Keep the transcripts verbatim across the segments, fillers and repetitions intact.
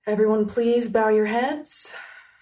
Everyone, please bow your heads.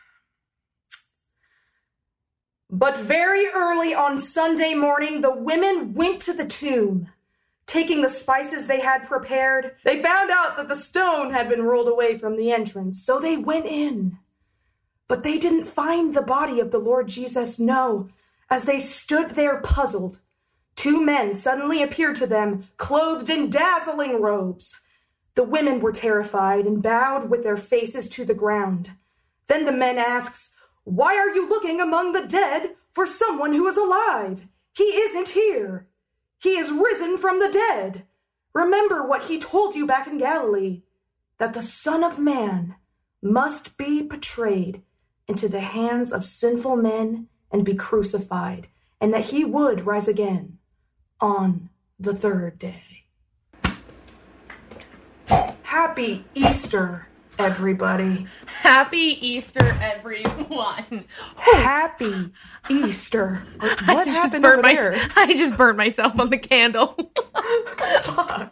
But very early on Sunday morning, the women went to the tomb. Taking the spices they had prepared, they found out that the stone had been rolled away from the entrance, so they went in. But they didn't find the body of the Lord Jesus, no. As they stood there puzzled, two men suddenly appeared to them, clothed in dazzling robes. The women were terrified and bowed with their faces to the ground. Then the men asks, "Why are you looking among the dead for someone who is alive? He isn't here. He is risen from the dead. Remember what he told you back in Galilee, that the Son of Man must be betrayed into the hands of sinful men and be crucified, and that he would rise again on the third day." Happy Easter, everybody. Happy Easter, everyone. Happy Easter. What happened over my, there? I just burnt myself on the candle. Fuck.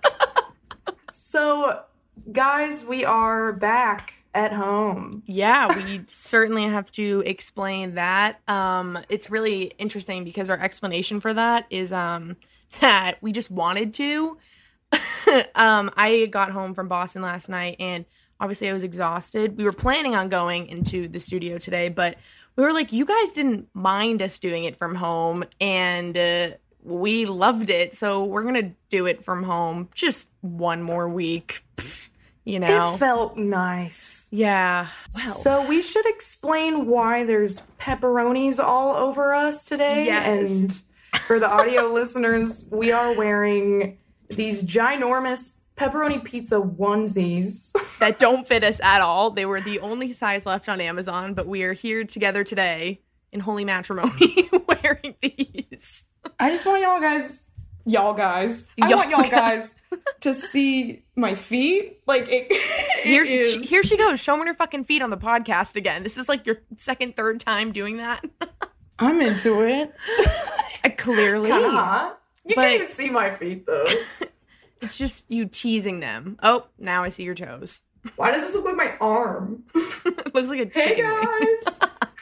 So, guys, we are back at home. Yeah, we certainly have to explain that. Um, it's really interesting because our explanation for that is um, that we just wanted to. um, I got home from Boston last night and obviously I was exhausted. We were planning on going into the studio today, but we were like, you guys didn't mind us doing it from home and uh, we loved it. So we're going to do it from home just one more week, you know. It felt nice. Yeah. Well. So we should explain why there's pepperonis all over us today. Yes. And for the audio listeners, we are wearing these ginormous pepperoni pizza onesies that don't fit us at all. They were the only size left on Amazon, but we are here together today in holy matrimony wearing these. I just want y'all guys, y'all guys, I y'all want y'all guys to see my feet. Like, it, it here, is. she, here she goes, showing her fucking feet on the podcast again. This is like your second, third time doing that. I'm into it. uh, clearly. Kinda hot. You But- can't even see my feet, though. It's just you teasing them. Oh, now I see your toes. Why does this look like my arm? It looks like a Hey, chicken wing. guys.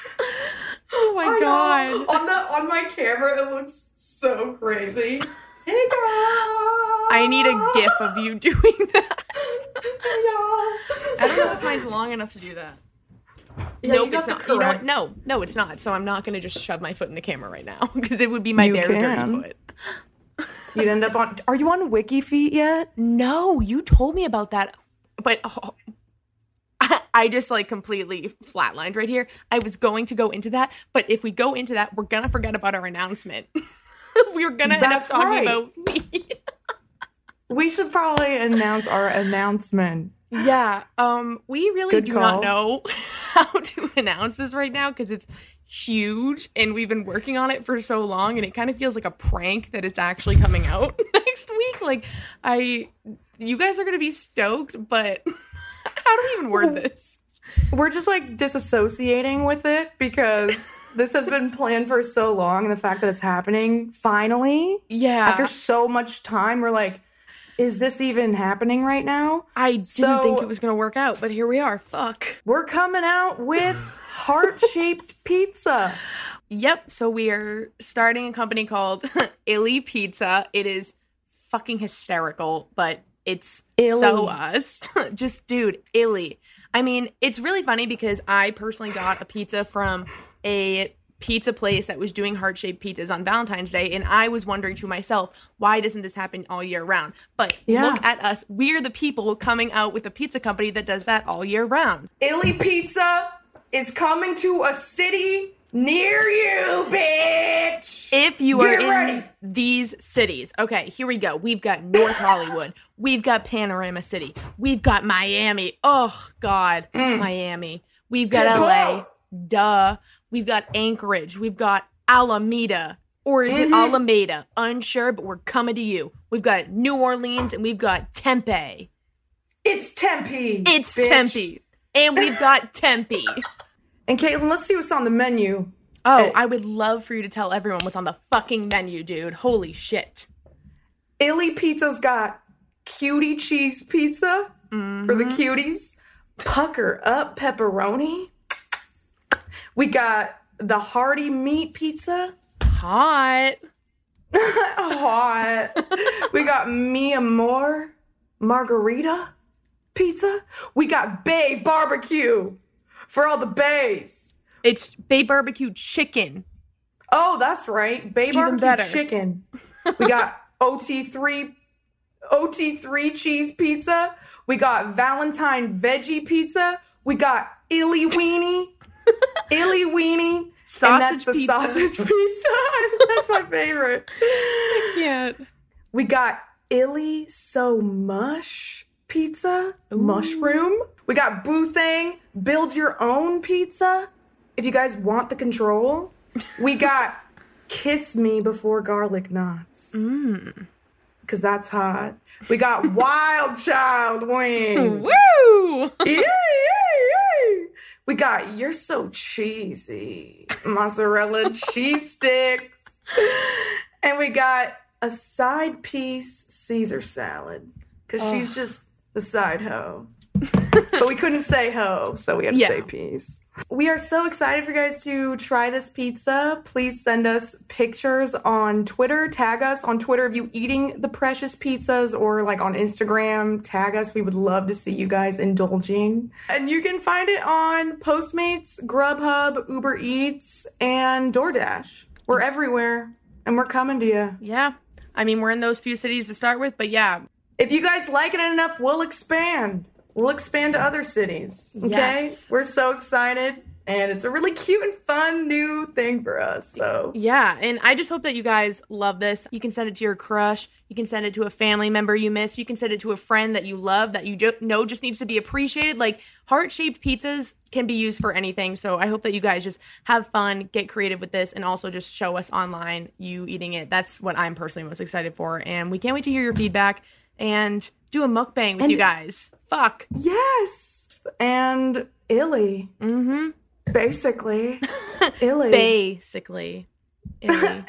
Oh my I god. know. On the on my camera, it looks so crazy. Hey, guys. I need a gif of you doing that. Hey, y'all. I don't know if mine's long enough to do that. Yeah, nope, you got it's the not. You know correct- what? No, no, it's not. So I'm not going to just shove my foot in the camera right now because it would be my You bare can. dirty foot. You'd end up on. Are you on Wiki Feet yet? No, you told me about that, but oh, I, I just like completely flatlined right here. I was going to go into that, but if we go into that, we're gonna forget about our announcement. We're gonna end up That's talking right. about feet. We should probably announce our announcement. Yeah, um, we really Good do call. not know how to announce this right now because it's huge and we've been working on it for so long and it kind of feels like a prank that it's actually coming out next week. Like, I, you guys are gonna be stoked, but how do we even word this? We're just like disassociating with it because this has been planned for so long, and the fact that it's happening finally Yeah, after so much time, we're like, is this even happening right now? I didn't So- think it was gonna work out, but here we are. Fuck. We're coming out with heart-shaped pizza. Yep. So we are starting a company called Illy Pizza. It is fucking hysterical, but it's Illy. so us. Just, dude, Illy. I mean, it's really funny because I personally got a pizza from a pizza place that was doing heart-shaped pizzas on Valentine's Day, and I was wondering to myself, why doesn't this happen all year round? But Yeah. look at us. We're the people coming out with a pizza company that does that all year round. Illy Pizza is coming to a city near you, bitch! If you are Get in ready. these cities, okay, here we go. We've got North Hollywood. We've got Panorama City. We've got Miami. Oh, God. Miami. We've got Good L A. call. Duh. We've got Anchorage. We've got Alameda. Or is it Alameda? Unsure, but we're coming to you. We've got New Orleans and we've got Tempe. It's Tempe. It's bitch. Tempe. And we've got Tempe. And Caitlin, let's see what's on the menu. Oh, Hey. I would love for you to tell everyone what's on the fucking menu, dude. Holy shit. Illy Pizza's got cutie cheese pizza for the cuties, Pucker up pepperoni. We got the hearty meat pizza. Hot. Hot. We got mi amor margarita pizza. We got Bay barbecue for all the bays. It's Bay barbecue chicken. Oh, that's right. Bay Even barbecue better. chicken. We got O T three O T three cheese pizza. We got Valentine veggie pizza. We got Illy Weenie. Illy Weenie. Sausage and that's the pizza. sausage pizza. That's my favorite. I can't. We got Illy So Mush pizza. Ooh. Mushroom. We got Boothang Build Your Own pizza. If you guys want the control. We got Kiss Me Before Garlic Knots. Mm. Because that's hot. We got Wild Child wings. Woo! Yay, yay, yay. We got You're So Cheesy mozzarella cheese sticks. And we got a side piece Caesar salad. Because Oh. she's just the side hoe. But we couldn't say hoe, so we had to Yeah. say piece. We are so excited for you guys to try this pizza. Please send us pictures on Twitter. Tag us on Twitter of you eating the precious pizzas, or like on Instagram. Tag us. We would love to see you guys indulging. And you can find it on Postmates, Grubhub, Uber Eats, and DoorDash. We're everywhere, and we're coming to you. Yeah. I mean, we're in those few cities to start with, but yeah. If you guys like it enough, we'll expand. We'll expand to other cities, okay? Yes. We're so excited, and it's a really cute and fun new thing for us, so. Yeah, and I just hope that you guys love this. You can send it to your crush. You can send it to a family member you miss. You can send it to a friend that you love, that you jo- know just needs to be appreciated. Like, heart-shaped pizzas can be used for anything, so I hope that you guys just have fun, get creative with this, and also just show us online you eating it. That's what I'm personally most excited for, and we can't wait to hear your feedback and do a mukbang with And- you guys. Fuck. Yes! And Illy, Mm-hmm. basically. Illy. Basically. Illy.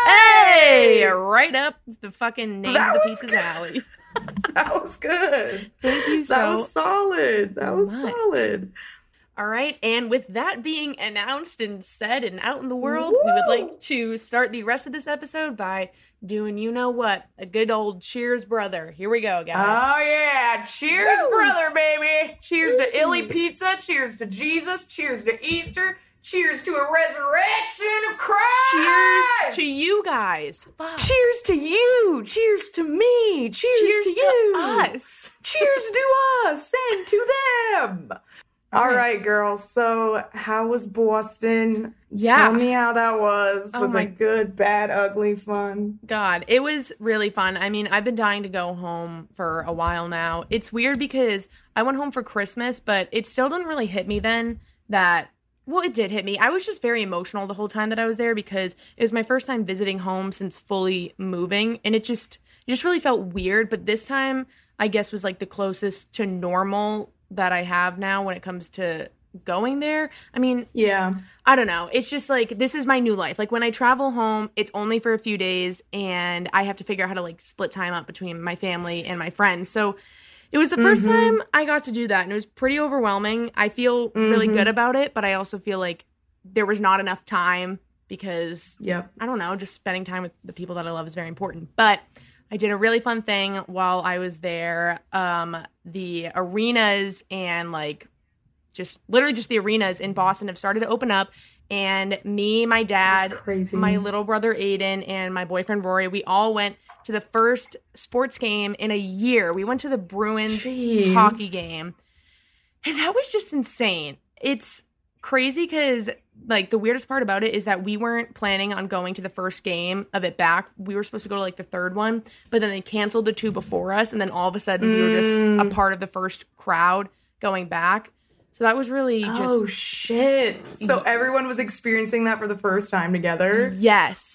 Hey! Hey! Right up the fucking names That of the was pizza's good. alley. That was good. Thank you so That was solid. That was much. solid. All right, and with that being announced and said and out in the world, we would Woo! like to start the rest of this episode by doing you know what? A good old cheers, brother. Here we go, guys. Oh, yeah. Cheers, Woo! brother, baby. Cheers Woo! to Illy Pizza. Cheers to Jesus. Cheers to Easter. Cheers to a resurrection of Christ. Cheers to you guys. Fuck. Cheers to you. Cheers to me. Cheers, Cheers to you. us. Cheers to us and to them. All Okay. right, girls. So, how was Boston? Yeah. Tell me how that was. Oh was my- it good, bad, ugly, fun? God, it was really fun. I mean, I've been dying to go home for a while now. It's weird because I went home for Christmas, but it still didn't really hit me then that, well, it did hit me. I was just very emotional the whole time that I was there because it was my first time visiting home since fully moving, and it just, it just really felt weird. But this time, I guess, was like the closest to normal that I have now when it comes to going there. I mean, Yeah. I don't know. It's just like, this is my new life. Like, when I travel home, it's only for a few days, and I have to figure out how to, like, split time up between my family and my friends. So it was the first Mhm. time I got to do that, and it was pretty overwhelming. I feel really Mhm. good about it, but I also feel like there was not enough time because, Yep. I don't know, just spending time with the people that I love is very important. But I did a really fun thing while I was there. Um, the arenas and, like, just literally just the arenas in Boston have started to open up. And me, my dad, That's crazy. my little brother Aiden, and my boyfriend Rory, we all went to the first sports game in a year. We went to the Bruins Jeez. hockey game. And that was just insane. It's crazy because, like, the weirdest part about it is that we weren't planning on going to the first game of it back. We were supposed to go to, like, the third one, but then they canceled the two before us, and then all of a sudden we were just Mm. a part of the first crowd going back. So that was really just... Oh, shit. So everyone was experiencing that for the first time together? Yes.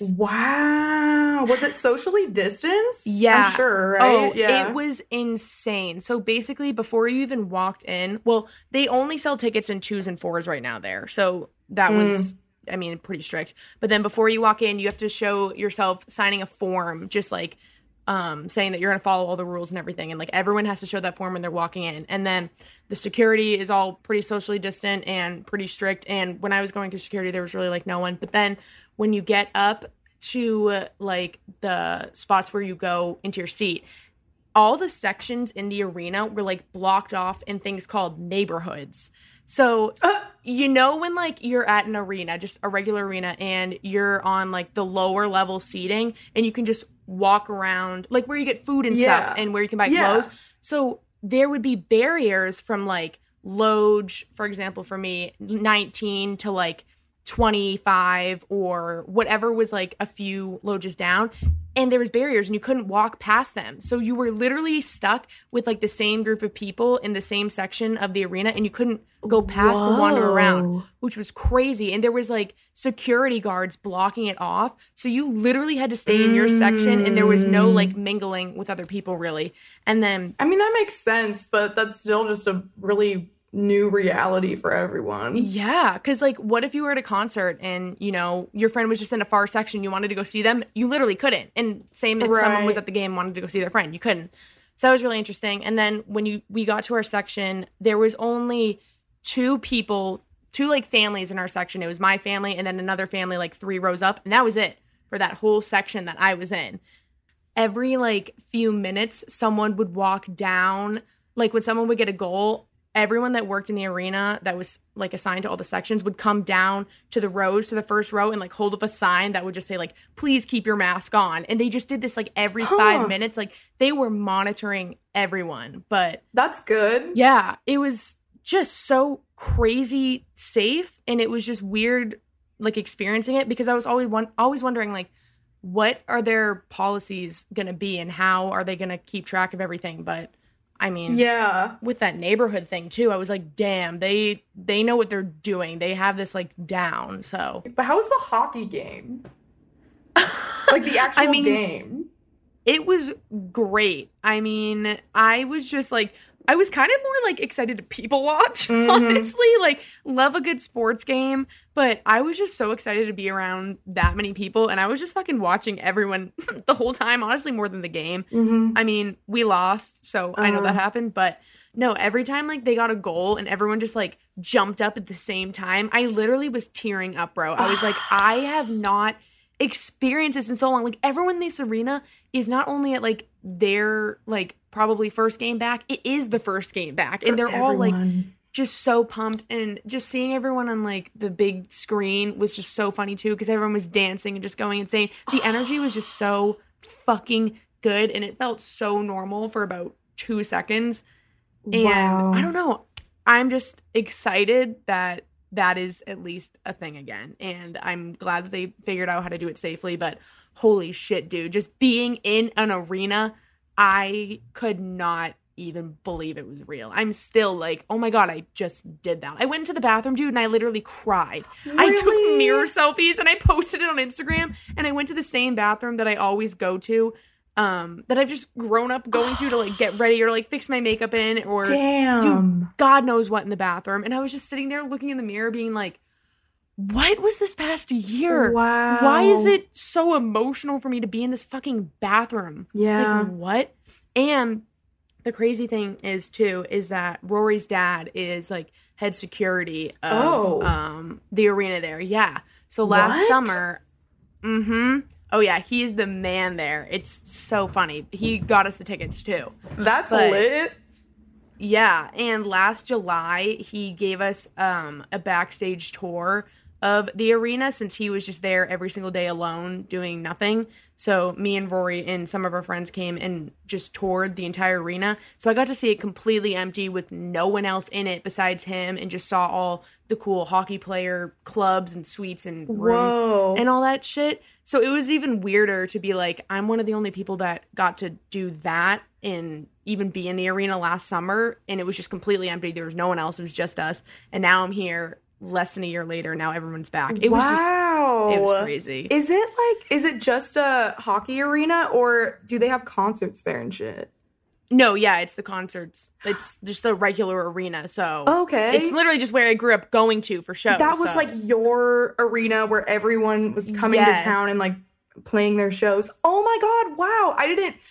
Wow. Was it socially distanced? Yeah. I'm sure, right? Oh, yeah. it was insane. So basically, before you even walked in, well, they only sell tickets in twos and fours right now there. So that Mm. was, I mean, pretty strict. But then before you walk in, you have to show yourself signing a form, just like um, saying that you're going to follow all the rules and everything. And like everyone has to show that form when they're walking in. And then the security is all pretty socially distant and pretty strict. And when I was going through security, there was really like no one. But then when you get up to uh, like the spots where you go into your seat, all the sections in the arena were like blocked off in things called neighborhoods. So, uh, you know, when like you're at an arena, just a regular arena, and you're on like the lower level seating and you can just walk around, like where you get food and yeah. stuff and where you can buy yeah. clothes. So there would be barriers from like Loge, for example, for me, nineteen to like twenty-five or whatever was like a few loges down. And there was barriers and you couldn't walk past them. So you were literally stuck with like the same group of people in the same section of the arena and you couldn't go past Whoa. to wander around, which was crazy. And there was like security guards blocking it off. So you literally had to stay in your mm. section and there was no like mingling with other people really. And then... I mean, that makes sense, but that's still just a really... new reality for everyone. Yeah, because like what if you were at a concert and you know your friend was just in a far section, you wanted to go see them, you literally couldn't. And same if right. someone was at the game and wanted to go see their friend, you couldn't. So that was really interesting. And then when you we got to our section, there was only two people, two like families in our section. It was my family and then another family like three rows up, and that was it for that whole section that I was in. Every like few minutes someone would walk down, like when someone would get a goal, everyone that worked in the arena that was like assigned to all the sections would come down to the rows, to the first row, and like hold up a sign that would just say like, please keep your mask on. And they just did this like every huh. five minutes. Like they were monitoring everyone. But that's good. Yeah, it was just so crazy safe. And it was just weird like experiencing it because I was always one, always wondering like, what are their policies going to be and how are they going to keep track of everything? But I mean, yeah, with that neighborhood thing too, I was like, damn, they they know what they're doing. They have this like down. So, but how was the hockey game? Like the actual I mean, game? It was great. I mean, I was just like, I was kind of more like excited to people watch, mm-hmm. honestly. Like, love a good sports game, but I was just so excited to be around that many people, and I was just fucking watching everyone the whole time, honestly, more than the game. Mm-hmm. I mean, we lost, so uh-huh. I know that happened, but no, every time, like, they got a goal and everyone just, like, jumped up at the same time, I literally was tearing up, bro. I was like, I have not experienced this in so long. Like, everyone in this arena is not only at, like, their, like, probably first game back, it is the first game back. And they're all, like, just so pumped. And just seeing everyone on, like, the big screen was just so funny, too, because everyone was dancing and just going insane. The energy was just so fucking good, and it felt so normal for about two seconds. And wow. I don't know. I'm just excited that that is at least a thing again. And I'm glad that they figured out how to do it safely. But holy shit, dude. Just being in an arena, I could not even believe it was real. I'm still like, oh my God, I just did that. I went into the bathroom, dude, and I literally cried. Really? I took mirror selfies and I posted it on Instagram. And I went to the same bathroom that I always go to. Um, that I've just grown up going to to like get ready or like fix my makeup in or Damn. do God knows what in the bathroom. And I was just sitting there looking in the mirror being like, what was this past year? Wow. Why is it so emotional for me to be in this fucking bathroom? Yeah. Like, what? And the crazy thing is too, is that Rory's dad is like head security of oh. um the arena there. Yeah. So last what? summer, mm-hmm. Oh, yeah, he's the man there. It's so funny. He got us the tickets, too. That's but, lit. Yeah, and last July, he gave us um, a backstage tour of the arena since he was just there every single day alone doing nothing. So me and Rory and some of our friends came and just toured the entire arena. So I got to see it completely empty with no one else in it besides him and just saw all the cool hockey player clubs and suites and rooms Whoa. and all that shit. So it was even weirder to be like, I'm one of the only people that got to do that and even be in the arena last summer. And it was just completely empty. There was no one else. It was just us. And now I'm here less than a year later. Now everyone's back. It wow. was just, it was crazy. Is it like, is it just a hockey arena or do they have concerts there and shit? No, yeah, it's the concerts. It's just a regular arena, so okay, it's literally just where I grew up going to for shows. That was so. like your arena where everyone was coming yes. to town and like playing their shows. Oh my God, wow! I didn't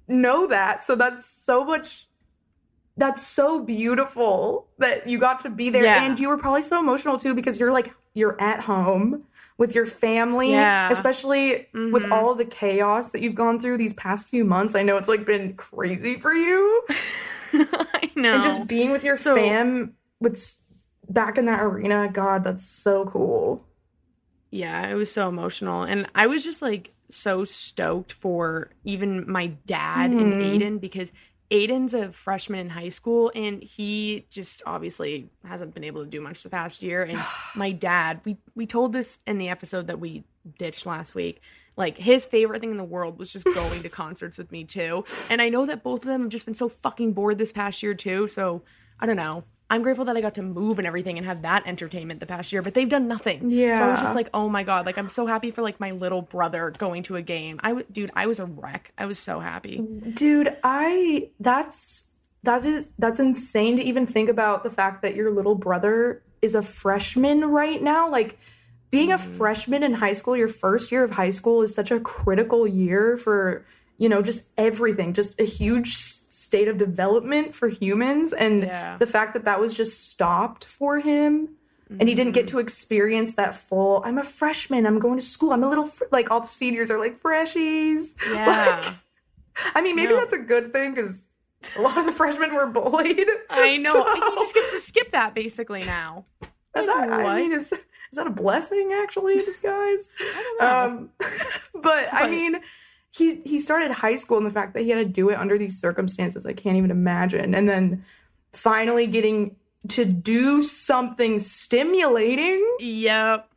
know that. So that's so much, that's so beautiful that you got to be there. Yeah. And you were probably so emotional too, because you're like, you're at home with your family, Yeah. especially Mhm. with all the chaos that you've gone through these past few months. I know it's like been crazy for you. I know. And just being with your So- fam with back in that arena, God, that's so cool. Yeah, it was so emotional. And I was just like so stoked for even my dad and Mhm. Aiden, because Aiden's a freshman in high school and he just obviously hasn't been able to do much the past year. And my dad, we, we told this in the episode that we ditched last week. Like, his favorite thing in the world was just going to concerts with me too. And I know that both of them have just been so fucking bored this past year too. So I don't know. I'm grateful that I got to move and everything and have that entertainment the past year, but they've done nothing. Yeah. So I was just like, oh my God, like I'm so happy for like my little brother going to a game. I w- dude, I was a wreck. I was so happy. Dude, I that's that is that's insane to even think about the fact that your little brother is a freshman right now. Like, being a freshman in high school, your first year of high school is such a critical year for, you know, just everything, just a huge state of development for humans. And Yeah. the fact that that was just stopped for him and he didn't get to experience that full, I'm a freshman, I'm going to school, I'm a little, fr-, like all the seniors are like freshies. Yeah. I mean, maybe No. that's a good thing because a lot of the freshmen were bullied. I know. So- And he just gets to skip that basically now. That's Like, not, I what? mean, is, is that a blessing actually in disguise? I don't know. Um, but I But- mean, he he started high school, and the fact that he had to do it under these circumstances, I can't even imagine. And then finally getting to do something stimulating. Yep.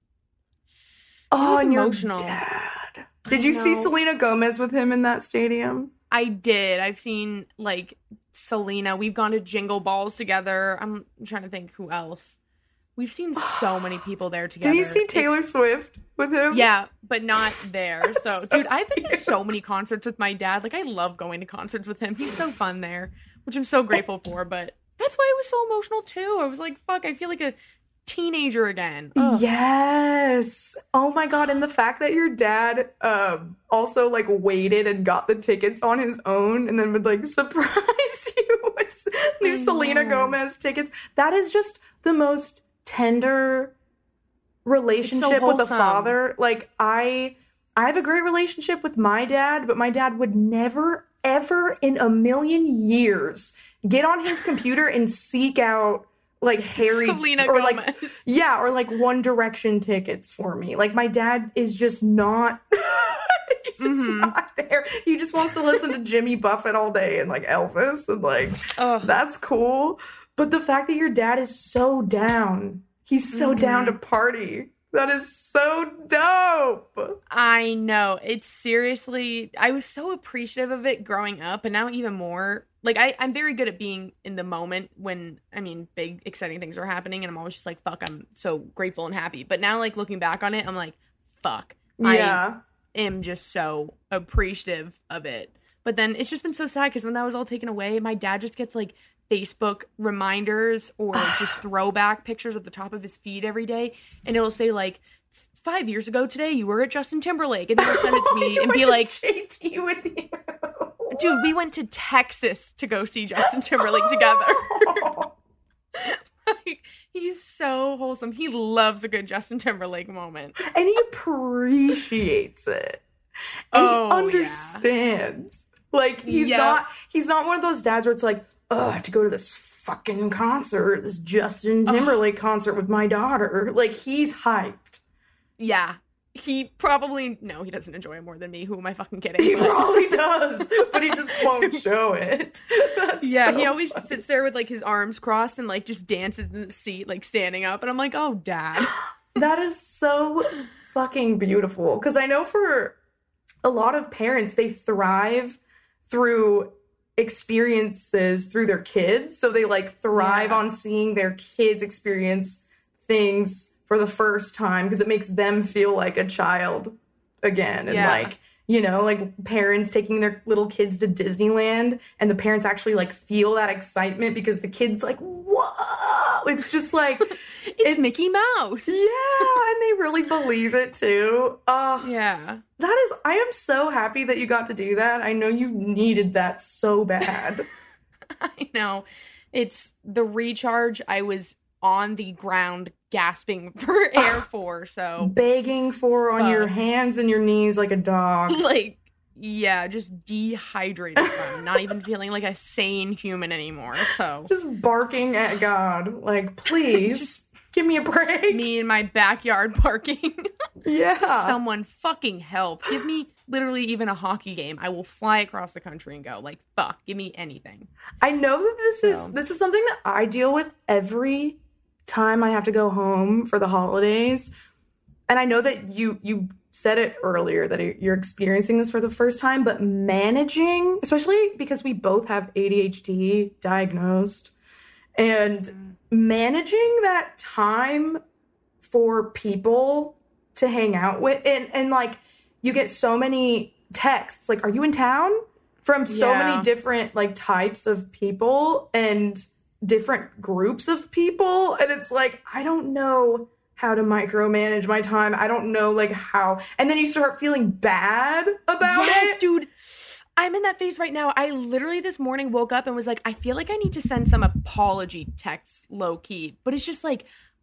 Oh, was and your emotional. dad. Did I you see know. Selena Gomez with him in that stadium? I did. I've seen like Selena. We've gone to Jingle Balls together. I'm trying to think who else. We've seen so many people there together. Did you see It- Taylor Swift with him? Yeah, but not there. So, So dude, I've been to cute. so many concerts with my dad. Like, I love going to concerts with him. He's so fun there, which I'm so grateful for. But that's why I was so emotional too. I was like, fuck, I feel like a teenager again. Ugh. Yes. Oh my God. And the fact that your dad um, also like waited and got the tickets on his own and then would like surprise you with new I Selena know. Gomez tickets. That is just the most tender relationship with a wholesome. father. Like I I have a great relationship with my dad, but my dad would never, ever in a million years get on his computer and seek out like Harry Selena or Gomez. like yeah, or like One Direction tickets for me. Like my dad is just not he's just Mhm. not there. He just wants to listen to Jimmy Buffett all day and like Elvis and like Ugh. that's cool. But the fact that your dad is so down. He's so Mhm. down to party. That is so dope. I know. It's seriously, I was so appreciative of it growing up, and now even more. Like, I, I'm very good at being in the moment when, I mean, big, exciting things are happening, and I'm always just like, fuck, I'm so grateful and happy. But now, like, looking back on it, I'm like, fuck. Yeah. I am just so appreciative of it. But then it's just been so sad because when that was all taken away, my dad just gets, like, Facebook reminders or just throwback pictures at the top of his feed every day, and it'll say like five years ago today you were at Justin Timberlake, and then he'll send it to me You and be went like, to J T with you. dude, we went to Texas to go see Justin Timberlake together. Like, he's so wholesome. He loves a good Justin Timberlake moment. And he appreciates it. And Oh, he yeah. understands. Like he's Yep. not he's not one of those dads where it's like, oh, I have to go to this fucking concert, this Justin Timberlake concert with my daughter. Like he's hyped. Yeah. He probably, no, he doesn't enjoy it more than me. Who am I fucking kidding? He But- probably does, but he just won't show it. That's Yeah, so he always funny. sits there with like his arms crossed and like just dances in the seat, like standing up. And I'm like, oh, dad. That is so fucking beautiful. Because I know for a lot of parents, they thrive through experiences through their kids. So they like thrive Yeah. on seeing their kids experience things for the first time because it makes them feel like a child again. And Yeah. like, you know, like parents taking their little kids to Disneyland and the parents actually like feel that excitement because the kids like, whoa. It's just like, it's, it's Mickey Mouse. Yeah, and they really believe it too. Uh, yeah. That is, I am so happy that you got to do that. I know you needed that so bad. I know. It's the recharge. I was on the ground gasping for air for, so. Begging for on uh, your hands and your knees like a dog. Like, yeah, just dehydrated from, not even feeling like a sane human anymore, so. Just barking at God, like, please, just give me a break. Me in my backyard barking. Yeah. Someone fucking help. Give me literally even a hockey game. I will fly across the country and go, like, fuck, give me anything. I know that this so. is this is something that I deal with every time I have to go home for the holidays. And I know that you you said it earlier that you're experiencing this for the first time, but managing, especially because we both have A D H D diagnosed, and mm. managing that time for people to hang out with, and, and like, you get so many texts, like, are you in town? From so yeah. many different, like, types of people and different groups of people, and it's like, I don't know how to micromanage my time. I don't know, like, how. And then you start feeling bad about yes, it. Yes, dude. I'm in that phase right now. I literally this morning woke up and was like, I feel like I need to send some apology texts low-key. But it's just like,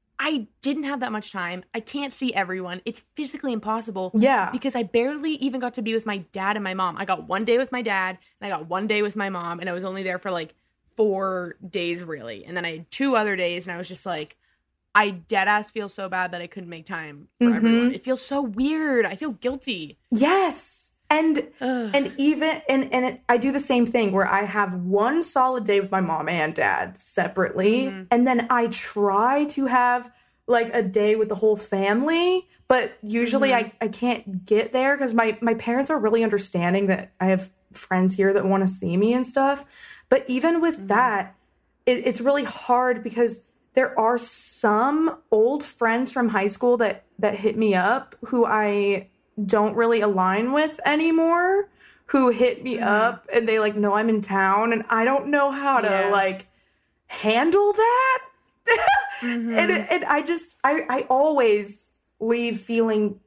I didn't have that much time. I can't see everyone. It's physically impossible. Yeah. Because I barely even got to be with my dad and my mom. I got one day with my dad, and I got one day with my mom, and I was only there for, like, four days, really. And then I had two other days, and I was just like, I deadass feel so bad that I couldn't make time for mm-hmm. everyone. It feels so weird. I feel guilty. Yes. And Ugh. and even and and it, I do the same thing where I have one solid day with my mom and dad separately, mm-hmm. and then I try to have like a day with the whole family, but usually mm-hmm. I, I can't get there because my my parents are really understanding that I have friends here that want to see me and stuff. But even with mm-hmm. that, it, it's really hard because there are some old friends from high school that, that hit me up who I don't really align with anymore, who hit me mm-hmm. up and they like, know I'm in town and I don't know how to yeah. like handle that. mm-hmm. and, and I just, I, I always leave feeling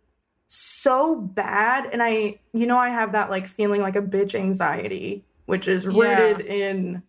so bad. And I, you know, I have that like feeling like a bitch anxiety, which is rooted yeah. in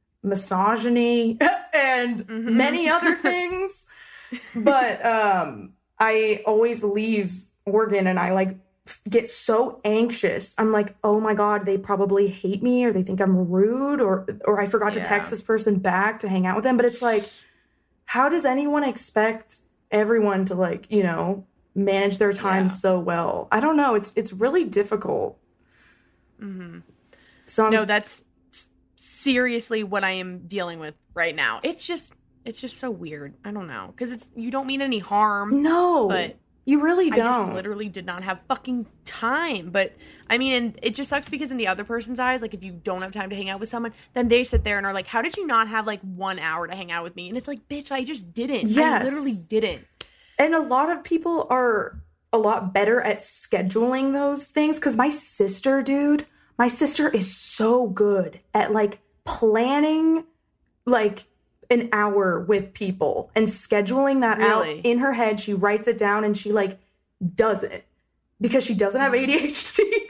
misogyny and mm-hmm. many other things. But um I always leave Oregon and I like get so anxious. I'm like, oh my God, they probably hate me or they think I'm rude or or I forgot yeah. to text this person back to hang out with them. But it's like, how does anyone expect everyone to like, you know, manage their time yeah. so well? I don't know. It's it's really difficult. Mm-hmm. So I'm, no, that's seriously what I am dealing with right now. It's just, it's just so weird. I don't know. Because it's, you don't mean any harm. No. But you really don't. I just literally did not have fucking time. But, I mean, and it just sucks because in the other person's eyes, like, if you don't have time to hang out with someone, then they sit there and are like, how did you not have, like, one hour to hang out with me? And it's like, bitch, I just didn't. Yes. I literally didn't. And a lot of people are a lot better at scheduling those things. Because my sister, dude... My sister is so good at, like, planning, like, an hour with people and scheduling that really? out in her head. She writes it down and she, like, does it because she doesn't have A D H D,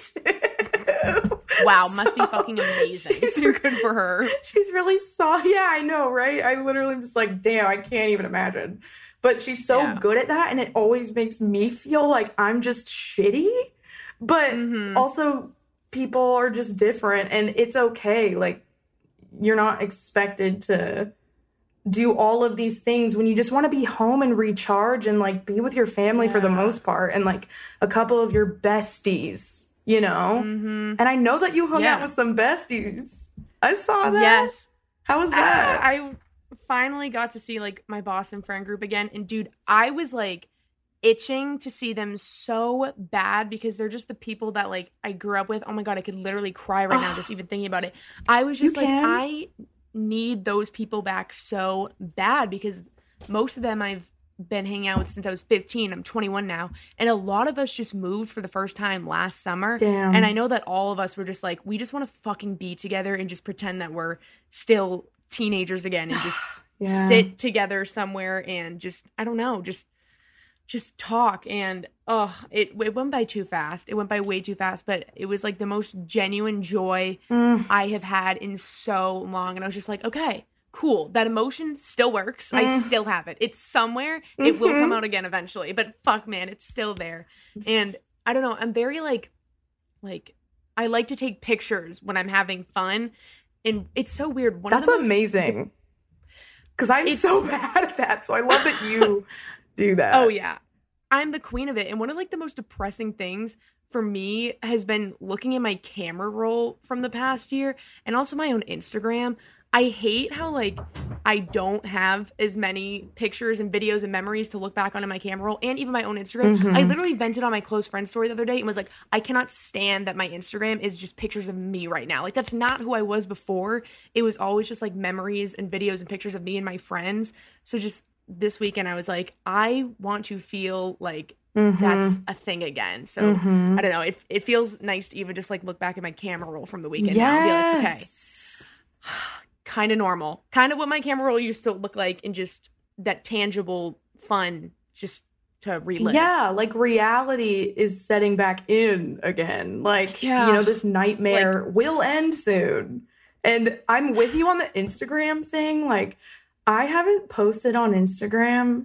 too. Wow, so must be fucking amazing. Too good for her. She's really so... Yeah, I know, right? I literally am just like, damn, I can't even imagine. But she's so yeah. good at that, and it always makes me feel like I'm just shitty. But mm-hmm. also... people are just different and it's okay. Like, you're not expected to do all of these things when you just want to be home and recharge and like be with your family yeah. for the most part and like a couple of your besties, you know? Mm-hmm. And I know that you hung yeah. out with some besties. I saw that. Yes. How was that? Uh, I finally got to see like my Boston friend group again. And dude, I was like, itching to see them so bad because they're just the people that like I grew up with. Oh my God, I could literally cry right now just even thinking about it. I was just you like, can. I need those people back so bad because most of them I've been hanging out with since I was fifteen. I'm twenty-one now. And a lot of us just moved for the first time last summer. Damn. And I know that all of us were just like, we just want to fucking be together and just pretend that we're still teenagers again and just Yeah. sit together somewhere and just, I don't know, just just talk. And oh, it, it went by too fast. It went by way too fast, but it was like the most genuine joy Mm. I have had in so long. And I was just like, okay, cool. That emotion still works. I Mm. still have it. It's somewhere. It will Mhm. come out again eventually, but fuck, man, it's still there. And I don't know. I'm very like, like, I like to take pictures when I'm having fun. And it's so weird. One That's of the most, amazing. Because I'm It's- so bad at that. So I love that you do that. Oh, yeah. I'm the queen of it. And one of like the most depressing things for me has been looking at my camera roll from the past year and also my own Instagram. I hate how like I don't have as many pictures and videos and memories to look back on in my camera roll and even my own Instagram. Mhm. I literally vented on my close friend story the other day and was like, I cannot stand that my Instagram is just pictures of me right now. Like that's not who I was before. It was always just like memories and videos and pictures of me and my friends. So just this weekend I was like, I want to feel like Mhm. that's a thing again. So Mhm. I don't know. It it feels nice to even just like look back at my camera roll from the weekend now and be like, okay, Yes. kind of normal, kind of what my camera roll used to look like, and just that tangible fun, just to relive. Yeah, like reality is setting back in again. Like, Yeah. you know, this nightmare will end soon. And I'm with you on the Instagram thing. Like, I haven't posted on Instagram.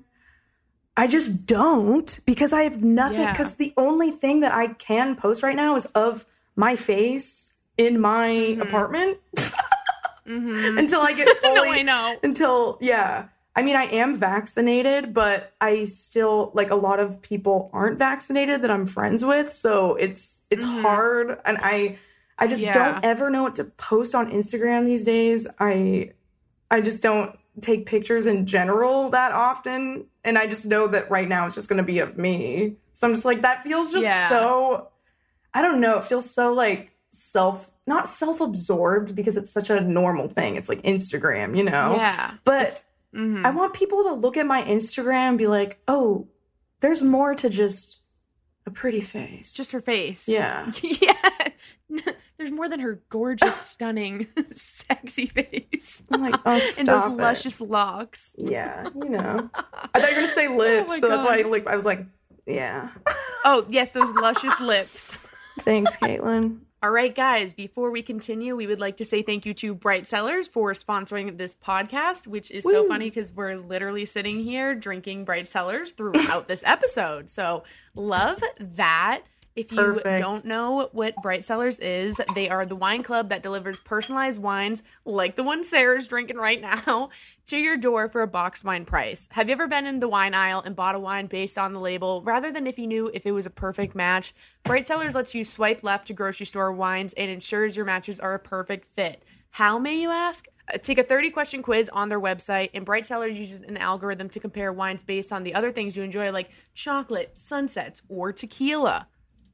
I just don't because I have nothing. Yeah. Because the only thing that I can post right now is of my face in my Mhm. apartment Mm-hmm. until I get fully. No, I know. Until, yeah. I mean, I am vaccinated, but I still, like, a lot of people aren't vaccinated that I'm friends with. So it's, it's Mhm. hard. And I, I just Yeah. don't ever know what to post on Instagram these days. I, I just don't take pictures in general that often. And I just know that right now it's just going to be of me. So I'm just like, that feels just Yeah. so, I don't know. It feels so like self, not self-absorbed because it's such a normal thing. It's like Instagram, you know? Yeah. But Mm-hmm. I want people to look at my Instagram and be like, oh, there's more to just a pretty face. Just her face. Yeah. Yeah. There's more than her gorgeous, stunning, sexy face. I'm like, oh, stop And those it. luscious locks. Yeah, you know. I thought you were going to say lips, my so that's why I, God. like, I was like, yeah. Oh, yes, those luscious lips. Thanks, Caitlin. All right, guys, before we continue, we would like to say thank you to Bright Cellars for sponsoring this podcast, which is so Woo. funny because we're literally sitting here drinking Bright Cellars throughout this episode. So love that. If you Perfect. don't know what Bright Cellars is, they are the wine club that delivers personalized wines like the one Sarah's drinking right now to your door for a boxed wine price. Have you ever been in the wine aisle and bought a wine based on the label rather than if you knew if it was a perfect match? Bright Cellars lets you swipe left to grocery store wines and ensures your matches are a perfect fit. How, may you ask? Uh, Take a thirty question quiz on their website, and Bright Cellars uses an algorithm to compare wines based on the other things you enjoy, like chocolate, sunsets, or tequila.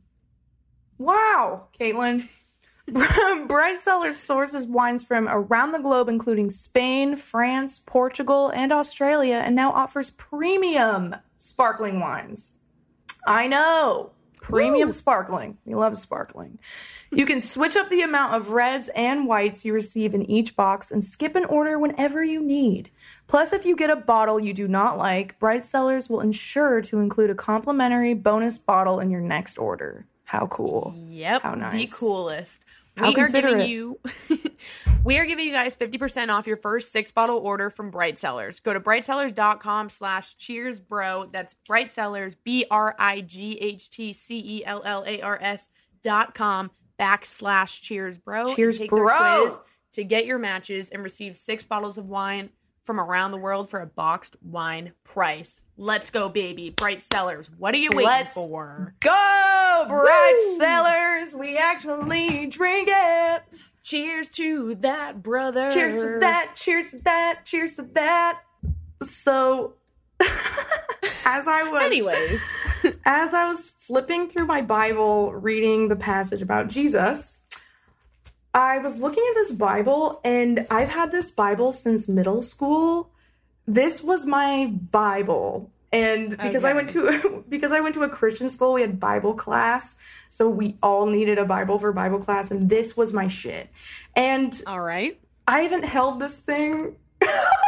Wow, Caitlin. Bright Cellars sources wines from around the globe, including Spain, France, Portugal, and Australia, and now offers premium sparkling wines. I know. Premium Woo. sparkling. We love sparkling. You can switch up the amount of reds and whites you receive in each box and skip an order whenever you need. Plus, if you get a bottle you do not like, Bright Cellars will ensure to include a complimentary bonus bottle in your next order. How cool. Yep, How the nice. coolest. How we are giving considerate. you we are giving you guys fifty percent off your first six bottle order from Bright Cellars. Go to brightcellars.com slash cheers bro. That's Bright Cellars, B R I G H T C E L L A R S dot com backslash cheers bro. Cheers, and take their bro. quiz to get your matches and receive six bottles of wine from around the world for a boxed wine price. Let's go, baby. Bright Cellars. What are you waiting Let's for? Go, Bright Woo. Cellars. We actually drink it. Cheers to that, brother. Cheers to that. Cheers to that. Cheers to that. So, as I was, Anyways. as I was flipping through my Bible, reading the passage about Jesus, I was looking at this Bible, and I've had this Bible since middle school. This was my Bible. And because I Okay. went to because I went to a Christian school, we had Bible class. So we all needed a Bible for Bible class, and this was my shit. And All right. I haven't held this thing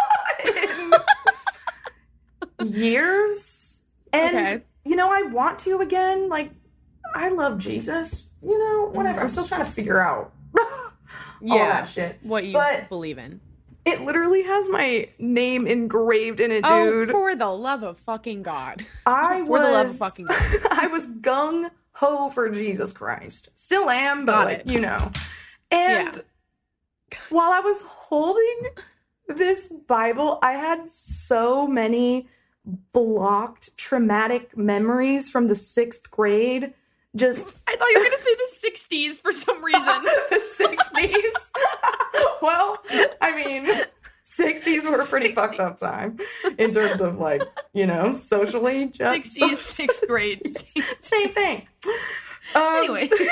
in years. And, Okay. you know, I want to again. Like, I love Jesus. You know, whatever. Mhm. I'm still trying to figure out all Yeah. that shit. What you But- believe in. It literally has my name engraved in it, Oh, dude. for the love of fucking God. I for was, the love of fucking God. I was gung ho for Jesus Christ. Still am, but Got like, it. you know. And while I was holding this Bible, I had so many blocked traumatic memories from the sixth grade. Just I thought you were going to say the sixties for some reason. the sixties. Well, I mean, sixties were a pretty fucked up time in terms of like, you know, socially. Just, sixties, sixth grade. Same thing. Um, Anyways. yeah,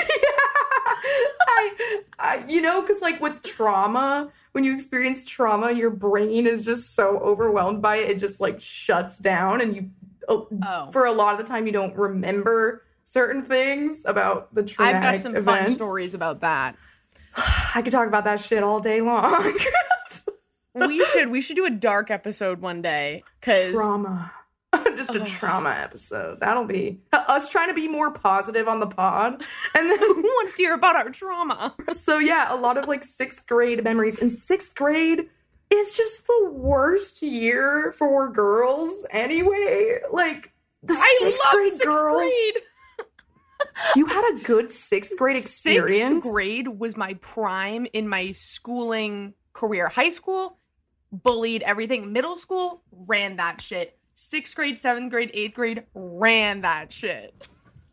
I, I, you know, because like with trauma, when you experience trauma, your brain is just so overwhelmed by it, it just like shuts down, and you, oh, Oh. for a lot of the time, you don't remember certain things about the traumatic I've got some event. fun stories about that. I could talk about that shit all day long. We should we should do a dark episode one day because Trauma. Just a Oh. trauma episode. That'll be us trying to be more positive on the pod. And then who wants to hear about our trauma? So yeah, a lot of like sixth grade memories. And sixth grade is just the worst year for girls anyway. Like the I sixth love grade sixth girls. grade. You had a good sixth grade experience. Sixth grade was my prime in my schooling career. High school, bullied everything. Middle school, ran that shit. Sixth grade, seventh grade, eighth grade, ran that shit.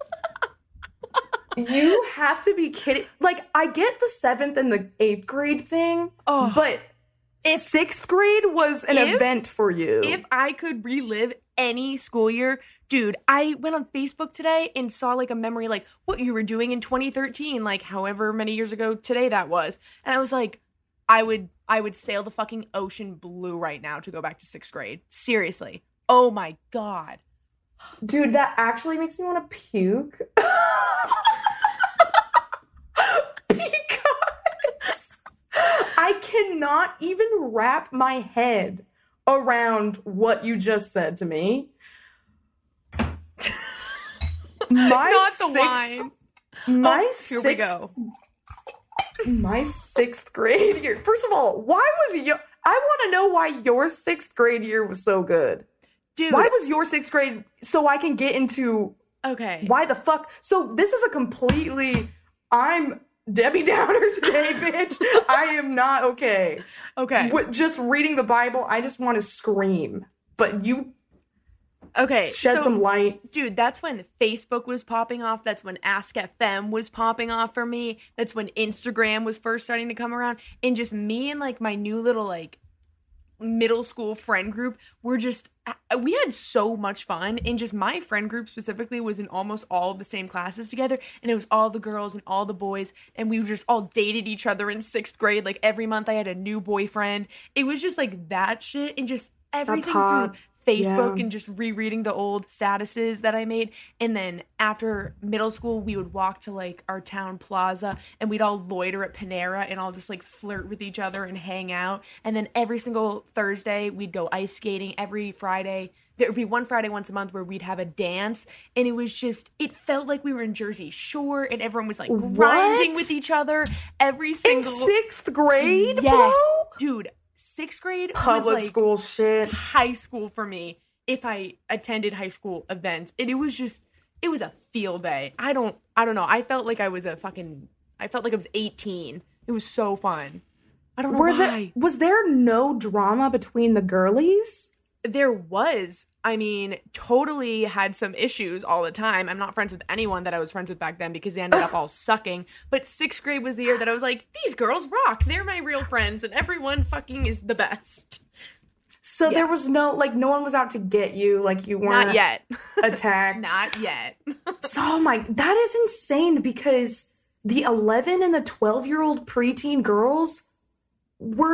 You have to be kidding. Like, I get the seventh and the eighth grade thing, Oh, but if- sixth grade was an if- event for you. If I could relive any school year, dude, I went on Facebook today and saw like a memory, like what you were doing in twenty thirteen, like however many years ago today that was. And I was like, I would, I would sail the fucking ocean blue right now to go back to sixth grade. Seriously. Oh my God. Dude, that actually makes me want to puke. Because I cannot even wrap my head around what you just said to me. My Not the sixth, wine. My Oh, here sixth, we go. My sixth grade year. First of all, why was your? I want to know why your sixth grade year was so good. Dude. Why was your sixth grade? So I can get into Okay. why the fuck. So this is a completely. I'm Debbie Downer today, bitch. I am not okay. Okay. With just reading the Bible, I just want to scream. But you Okay. shed so- some light. Dude, that's when Facebook was popping off. That's when Ask F M was popping off for me. That's when Instagram was first starting to come around. And just me and like my new little like middle school friend group were just, we had so much fun. And just my friend group specifically was in almost all of the same classes together. And it was all the girls and all the boys. And we just all dated each other in sixth grade. Like every month I had a new boyfriend. It was just like that shit and just everything hot. through Facebook Yeah. and just rereading the old statuses that I made. And then after middle school, we would walk to like our town plaza and we'd all loiter at Panera and all just like flirt with each other and hang out. And then every single Thursday, we'd go ice skating. Every Friday, there would be one Friday once a month where we'd have a dance. And it was just, it felt like we were in Jersey Shore and everyone was like What? grinding with each other. Every In single sixth grade, yes, bro? dude. Sixth grade Public was like school shit. high school for me if I attended high school events. And it was just, it was a field day. I don't, I don't know. I felt like I was a fucking, I felt like I was eighteen. It was so fun. I don't know Were why. there, was there no drama between the girlies? There was, I mean, totally had some issues all the time. I'm not friends with anyone that I was friends with back then because they ended up all sucking. But sixth grade was the year that I was like, these girls rock. They're my real friends and everyone fucking is the best. So Yeah. there was no, like, no one was out to get you, like, you weren't Not yet. attacked. Not yet. So, oh my, that is insane because the eleven and the twelve year old preteen girls were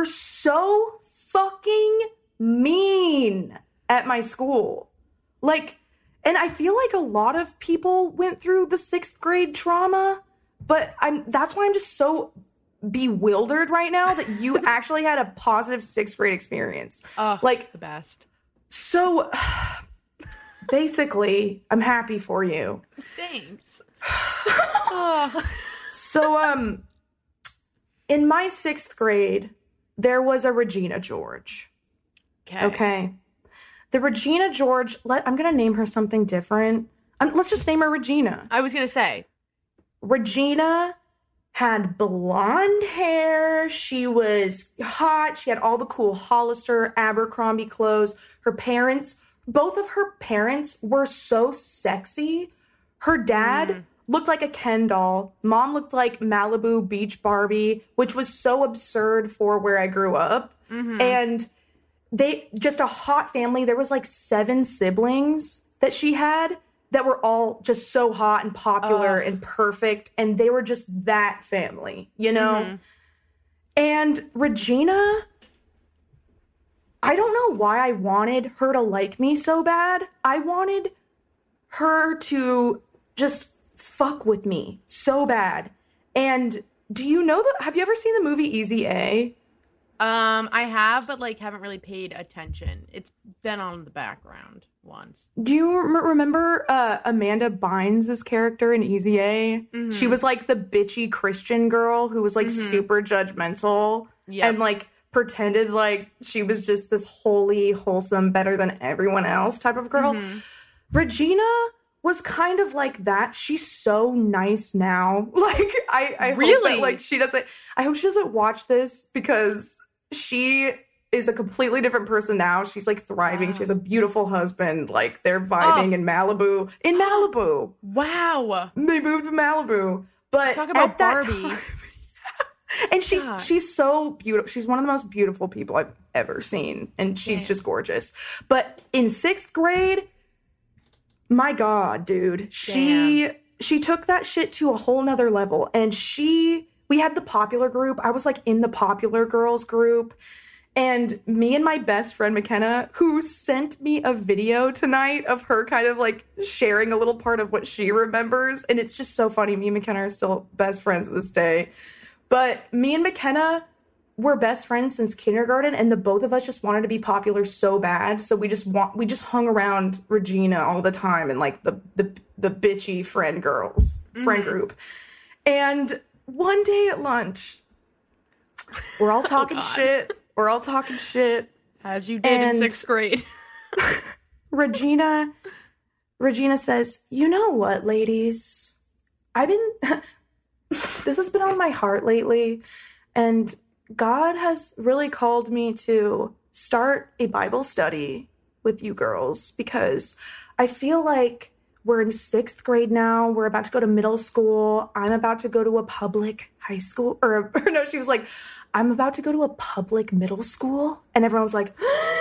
so fucking mean at my school. Like, and I feel like a lot of people went through the sixth grade trauma, but I'm, that's why I'm just so bewildered right now that you actually had a positive sixth grade experience. Oh, like the best. So basically, I'm happy for you. Thanks. Oh. So, um, in my sixth grade, there was a Regina George. Okay. Okay. The Regina George, let, I'm going to name her something different. Um, let's just name her Regina. I was going to say. Regina had blonde hair. She was hot. She had all the cool Hollister, Abercrombie clothes. Her parents, both of her parents were so sexy. Her dad mm. looked like a Ken doll. Mom looked like Malibu Beach Barbie, which was so absurd for where I grew up. Mm-hmm. And they, just a hot family. There was like seven siblings that she had that were all just so hot and popular oh. and perfect. And they were just that family, you know? Mm-hmm. And Regina, I don't know why I wanted her to like me so bad. I wanted her to just fuck with me so bad. And do you know that? Have you ever seen the movie Easy A? Um, I have, but like haven't really paid attention. It's been on the background once. Do you rem- remember uh, Amanda Bynes' character in Easy A? Mm-hmm. She was like the bitchy Christian girl who was like mm-hmm. super judgmental yep. and like pretended like she was just this holy, wholesome, better than everyone else type of girl. Mm-hmm. Regina was kind of like that. She's so nice now. Like I, I really hope that, like she doesn't. I hope she doesn't watch this because she is a completely different person now. She's like thriving. Wow. She has a beautiful husband. Like they're vibing oh. in Malibu. In Malibu. Wow. They moved to Malibu. But talk about at that Barbie. Time, and she's God. she's so beautiful. She's one of the most beautiful people I've ever seen. And she's Damn. just gorgeous. But in sixth grade, my God, dude. She Damn. she took that shit to a whole nother level. And she we had the popular group. I was like in the popular girls group. And me and my best friend McKenna, who sent me a video tonight of her kind of like sharing a little part of what she remembers. And it's just so funny. Me and McKenna are still best friends to this day. But me and McKenna were best friends since kindergarten, and the both of us just wanted to be popular so bad. So we just want we just hung around Regina all the time and like the the the bitchy friend girls, friend mm-hmm. group. And one day at lunch, we're all talking oh shit. We're all talking shit. As you did in sixth grade. Regina Regina says, "You know what, ladies? I've been this has been on my heart lately, and God has really called me to start a Bible study with you girls because I feel like we're in sixth grade now. We're about to go to middle school. I'm about to go to a public high school. Or, or no, she was like, I'm about to go to a public middle school." And everyone was like,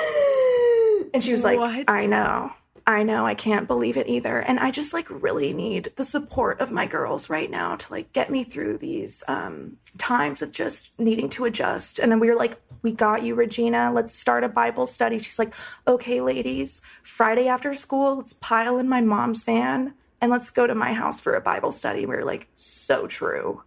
and she was like, what? I know. I know. I can't believe it either. And I just like really need the support of my girls right now to like get me through these um, times of just needing to adjust. And then we were like, we got you, Regina. Let's start a Bible study. She's like, okay, ladies, Friday after school, let's pile in my mom's van and let's go to my house for a Bible study. And we were like, so true.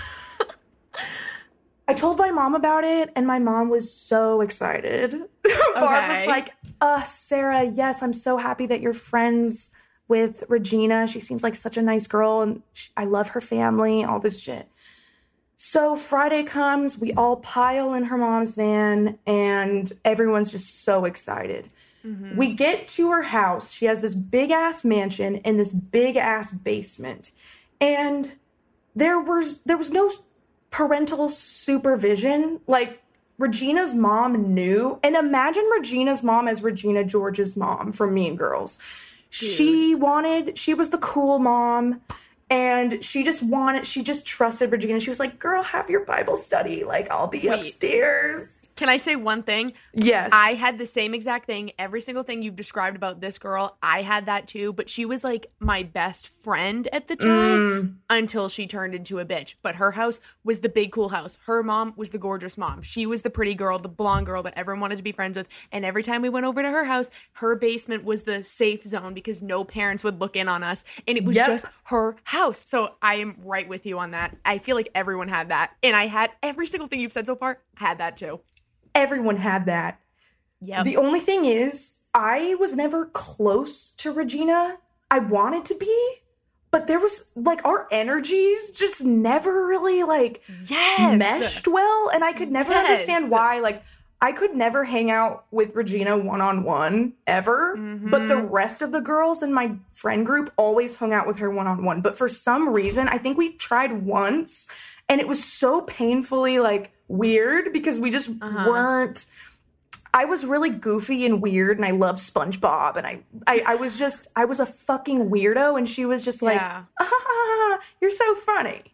I told my mom about it, and my mom was so excited. Barb okay. was like, uh, Sarah, yes, I'm so happy that you're friends with Regina. She seems like such a nice girl, and she, I love her family, all this shit. So Friday comes, we all pile in her mom's van, and everyone's just so excited. Mm-hmm. We get to her house. She has this big-ass mansion and this big-ass basement. And there was there was no parental supervision. Like, Regina's mom knew. And imagine Regina's mom as Regina George's mom from Mean Girls. Dude. She wanted, she was the cool mom. And she just wanted, she just trusted Regina. She was like, girl, have your Bible study. Like, I'll be Wait. upstairs. Can I say one thing? Yes. I had the same exact thing. Every single thing you've described about this girl, I had that too. But she was like my best friend at the time Mm. until she turned into a bitch. But her house was the big, cool house. Her mom was the gorgeous mom. She was the pretty girl, the blonde girl that everyone wanted to be friends with. And every time we went over to her house, her basement was the safe zone because no parents would look in on us. And it was Yep. just her house. So I am right with you on that. I feel like everyone had that. And I had every single thing you've said so far, had that too. Everyone had that. Yep. The only thing is, I was never close to Regina. I wanted to be, but there was, like, our energies just never really, like, Yes. meshed well. And I could never Yes. understand why. Like, I could never hang out with Regina one-on-one ever. Mhm. But the rest of the girls in my friend group always hung out with her one-on-one. But for some reason, I think we tried once, and it was so painfully, like, weird because we just Uh-huh. weren't. I was really goofy and weird, and I loved SpongeBob, and I, I, I was just, I was a fucking weirdo, and she was just like, Yeah. ah, you're so funny.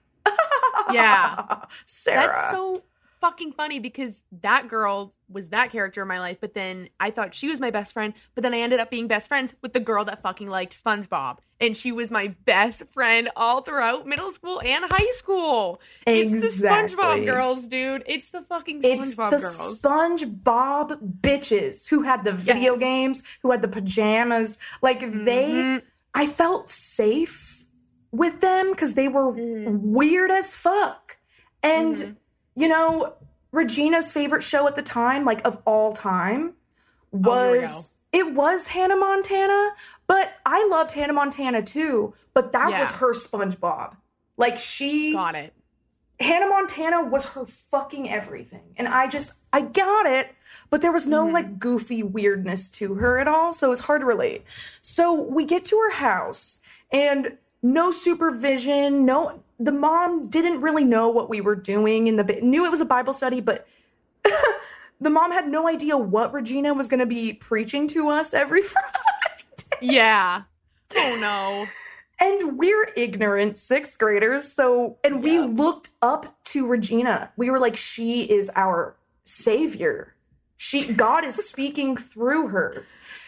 Yeah. Sarah. That's so fucking funny because that girl was that character in my life, but then I thought she was my best friend, but then I ended up being best friends with the girl that fucking liked SpongeBob. And she was my best friend all throughout middle school and high school. It's the Exactly. SpongeBob girls, dude. It's the fucking It's SpongeBob the girls. SpongeBob bitches who had the video Yes. games, who had the pajamas. Like, they, Mhm. I felt safe with them because they were Mm. weird as fuck. And, Mhm. you know, Regina's favorite show at the time, like of all time, Oh, here we was, it was Hannah Montana, but I loved Hannah Montana too, but that Yeah. was her SpongeBob. Like, she, Got it. Hannah Montana was her fucking everything. And I just, I got it, but there was no Mhm. like goofy weirdness to her at all. So it was hard to relate. So we get to her house and no supervision, no, the mom didn't really know what we were doing in the, knew it was a Bible study, but the mom had no idea what Regina was going to be preaching to us every Friday. Yeah. Oh no. And we're ignorant sixth graders. So, and we Yeah. looked up to Regina. We were like, she is our savior. She, God is speaking through her.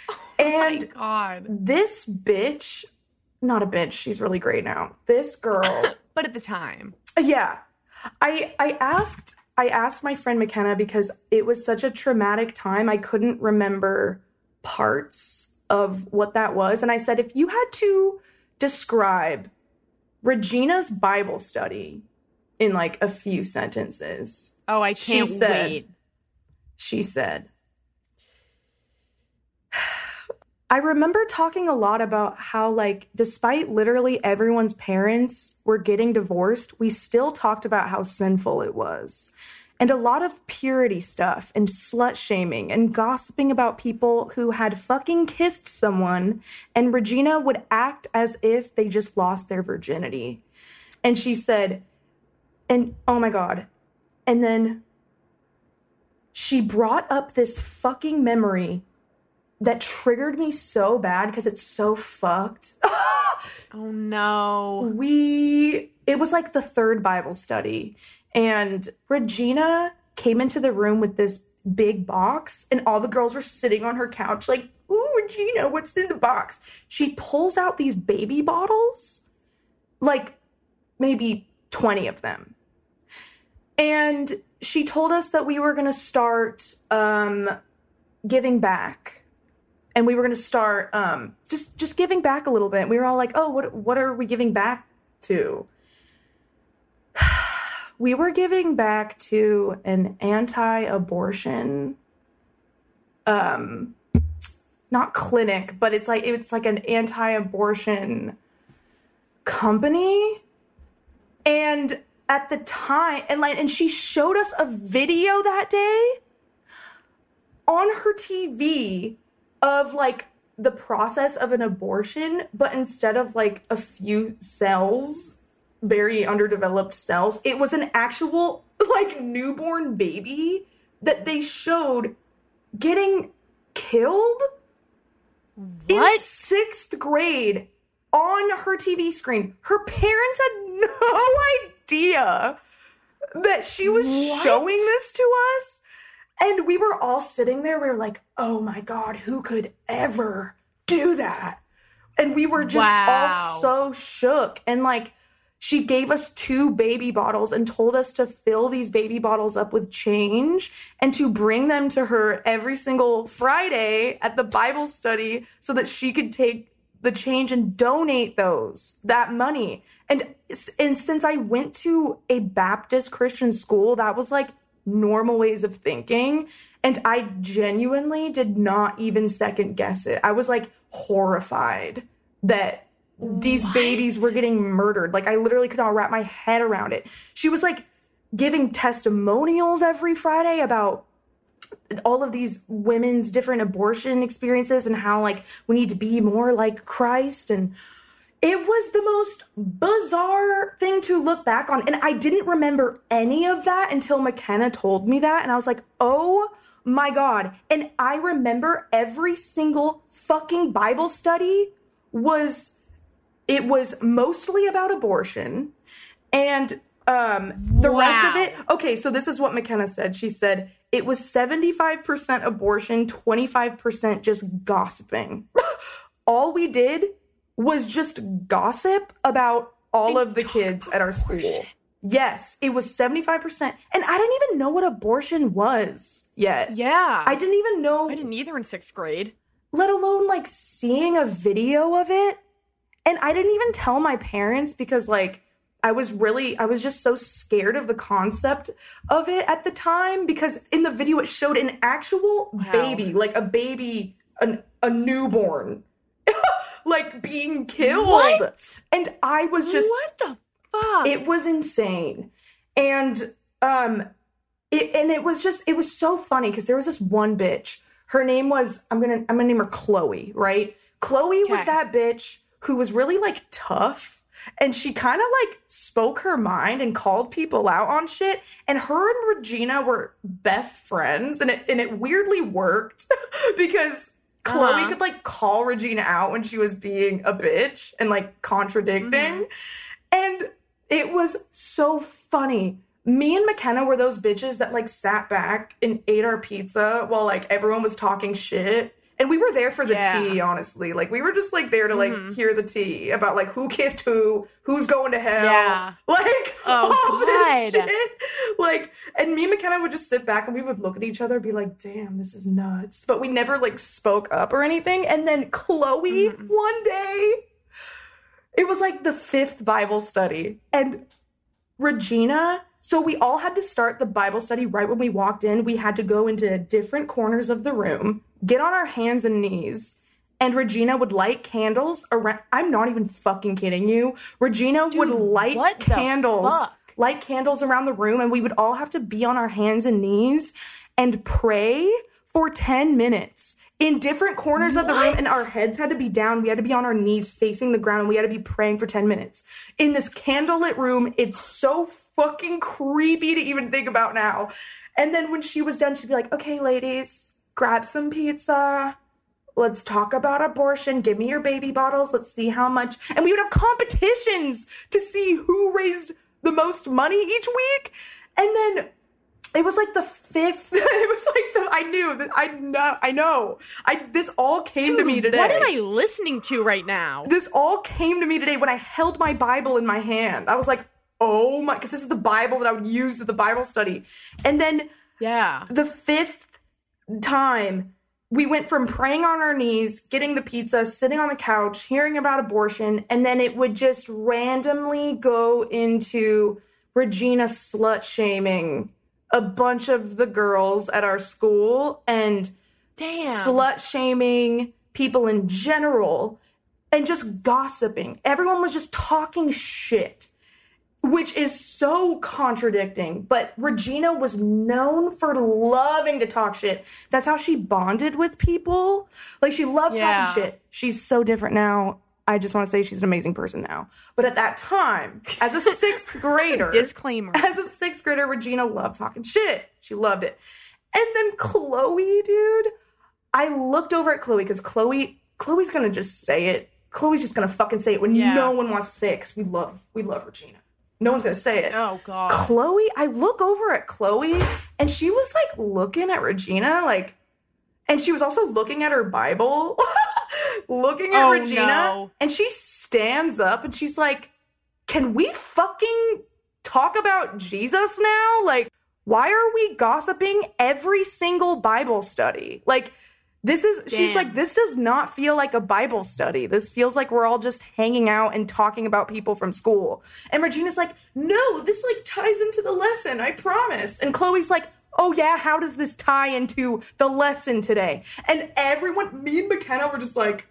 And My God. this bitch, not a bitch, she's really great now. This girl, But at the time. yeah. I I asked I asked my friend McKenna because it was such a traumatic time. I couldn't remember parts of what that was. And I said, if you had to describe Regina's Bible study in like a few sentences, Oh, I She can't said- wait. she said, I remember talking a lot about how, like, despite literally everyone's parents were getting divorced, we still talked about how sinful it was. And a lot of purity stuff and slut shaming and gossiping about people who had fucking kissed someone, and Regina would act as if they just lost their virginity. And she said, and oh my God. And then she brought up this fucking memory that triggered me so bad because it's so fucked. Oh no. we, it was like the third Bible study, and Regina came into the room with this big box, and all the girls were sitting on her couch like, ooh, Regina, what's in the box? She pulls out these baby bottles, like maybe twenty of them. And she told us that we were going to start um, giving back. And we were going to start um, just just giving back a little bit. We were all like, oh, what what are we giving back to? We were giving back to an anti-abortion, um, not clinic, but it's like it's like an anti-abortion company. And at the time, and like, and she showed us a video that day on her T V of like the process of an abortion, but instead of like a few cells, very underdeveloped cells, it was an actual like newborn baby that they showed getting killed in What? sixth grade on her T V screen. Her parents had no idea that she was What? showing this to us. And we were all sitting there. We were like, oh my God, who could ever do that? And we were just Wow. all so shook. And like, she gave us two baby bottles and told us to fill these baby bottles up with change and to bring them to her every single Friday at the Bible study so that she could take the change and donate those, that money. And, and since I went to a Baptist Christian school, that was like normal ways of thinking. And I genuinely did not even second guess it. I was like horrified that these What? babies were getting murdered. Like, I literally could not wrap my head around it. She was like giving testimonials every Friday about all of these women's different abortion experiences and how like we need to be more like Christ. And it was the most bizarre thing to look back on. And I didn't remember any of that until McKenna told me that. And I was like, oh my God. And I remember every single fucking Bible study was, it was mostly about abortion. And um, the Wow. rest of it, okay, so this is what McKenna said. She said, it was seventy-five percent abortion, twenty-five percent just gossiping. All we did was just gossip about all And of the talk kids about at our school. abortion. Yes, it was seventy-five percent. And I didn't even know what abortion was yet. Yeah. I didn't even know, I didn't either in sixth grade. let alone like seeing a video of it. And I didn't even tell my parents because like I was really, I was just so scared of the concept of it at the time because in the video it showed an actual Wow. baby, like a baby, an, a newborn, like being killed. What? And I was just, what the fuck? it was insane. And um it and it was just it was so funny because there was this one bitch. Her name was I'm gonna I'm gonna name her Chloe, right? Chloe was Okay. that bitch who was really like tough and she kind of like spoke her mind and called people out on shit. And her and Regina were best friends, and it and it weirdly worked because Chloe Uh-huh. could like call Regina out when she was being a bitch and like contradicting. And it was so funny. Me and McKenna were those bitches that like sat back and ate our pizza while like everyone was talking shit. And we were there for the Yeah. tea, honestly. Like we were just like there to like Mhm. hear the tea about like who kissed who, who's going to hell. Yeah. Like Oh, all this God. shit. Like, and me and McKenna would just sit back and we would look at each other and be like, damn, this is nuts. But we never like spoke up or anything. And then Chloe Mhm. one day, it was like the fifth Bible study. And Regina, so we all had to start the Bible study right when we walked in. We had to go into different corners of the room, get on our hands and knees, and Regina would light candles around. I'm not even fucking kidding you. Regina would light what the candles, fuck? light candles around the room, and we would all have to be on our hands and knees and pray for ten minutes in different corners of the room, What? and our heads had to be down. We had to be on our knees facing the ground, and we had to be praying for ten minutes in this candlelit room. It's so fucking creepy to even think about now. And then when she was done, she'd be like, okay, ladies, grab some pizza. Let's talk about abortion. Give me your baby bottles. Let's see how much. And we would have competitions to see who raised the most money each week. And then it was like the fifth. It was like the, I knew that I know, I know. I, this all came to me Dude, today. What am I listening to right now? This all came to me today when I held my Bible in my hand. I was like, oh my, because this is the Bible that I would use at the Bible study. And then Yeah. the fifth time, we went from praying on our knees, getting the pizza, sitting on the couch, hearing about abortion, and then it would just randomly go into Regina slut shaming a bunch of the girls at our school and Damn. slut shaming people in general and just gossiping. Everyone was just talking shit, which is so contradicting. But Regina was known for loving to talk shit. That's how she bonded with people. Like, she loved Yeah. talking shit. She's so different now. I just want to say she's an amazing person now. But at that time, as a sixth grader, Disclaimer. as a sixth grader, Regina loved talking shit. She loved it. And then Chloe, dude, I looked over at Chloe because Chloe, Chloe's gonna just say it. Chloe's just gonna fucking say it when Yeah. no one wants to say it because we love, we love Regina. No one's gonna say it. Oh god. Chloe, I look over at Chloe And she was like looking at Regina, like, and she was also looking at her Bible, looking at Oh, Regina. no. And she stands up and she's like, can we fucking talk about Jesus now? Like, why are we gossiping every single Bible study? Like, this is, she's Damn. like, this does not feel like a Bible study. This feels like we're all just hanging out and talking about people from school. And Regina's like, no, this like ties into the lesson, I promise. And Chloe's like, oh yeah, how does this tie into the lesson today? And everyone, me and McKenna were just like,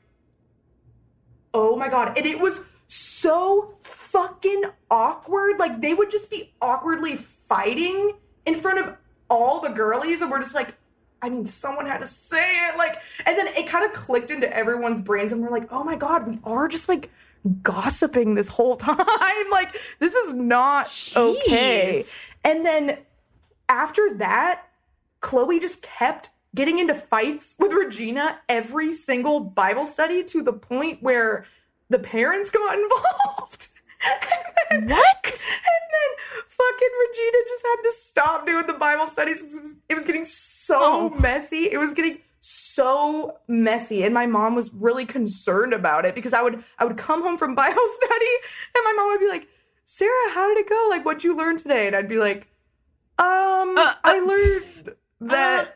oh my God. And it was so fucking awkward. Like, they would just be awkwardly fighting in front of all the girlies. And we're just like, I mean, someone had to say it. Like, and then it kind of clicked into everyone's brains. And we're like, oh my God, we are just like gossiping this whole time. Like, this is not Jeez. okay. And then after that, Chloe just kept getting into fights with Regina every single Bible study to the point where the parents got involved. And then, What? And then fucking Regina just had to stop doing the Bible studies. It was, it was getting so Oh. messy. It was getting so messy. And my mom was really concerned about it because I would I would come home from Bible study and my mom would be like, Sarah, how did it go? Like, what'd you learn today? And I'd be like, um, Uh, uh, I learned that...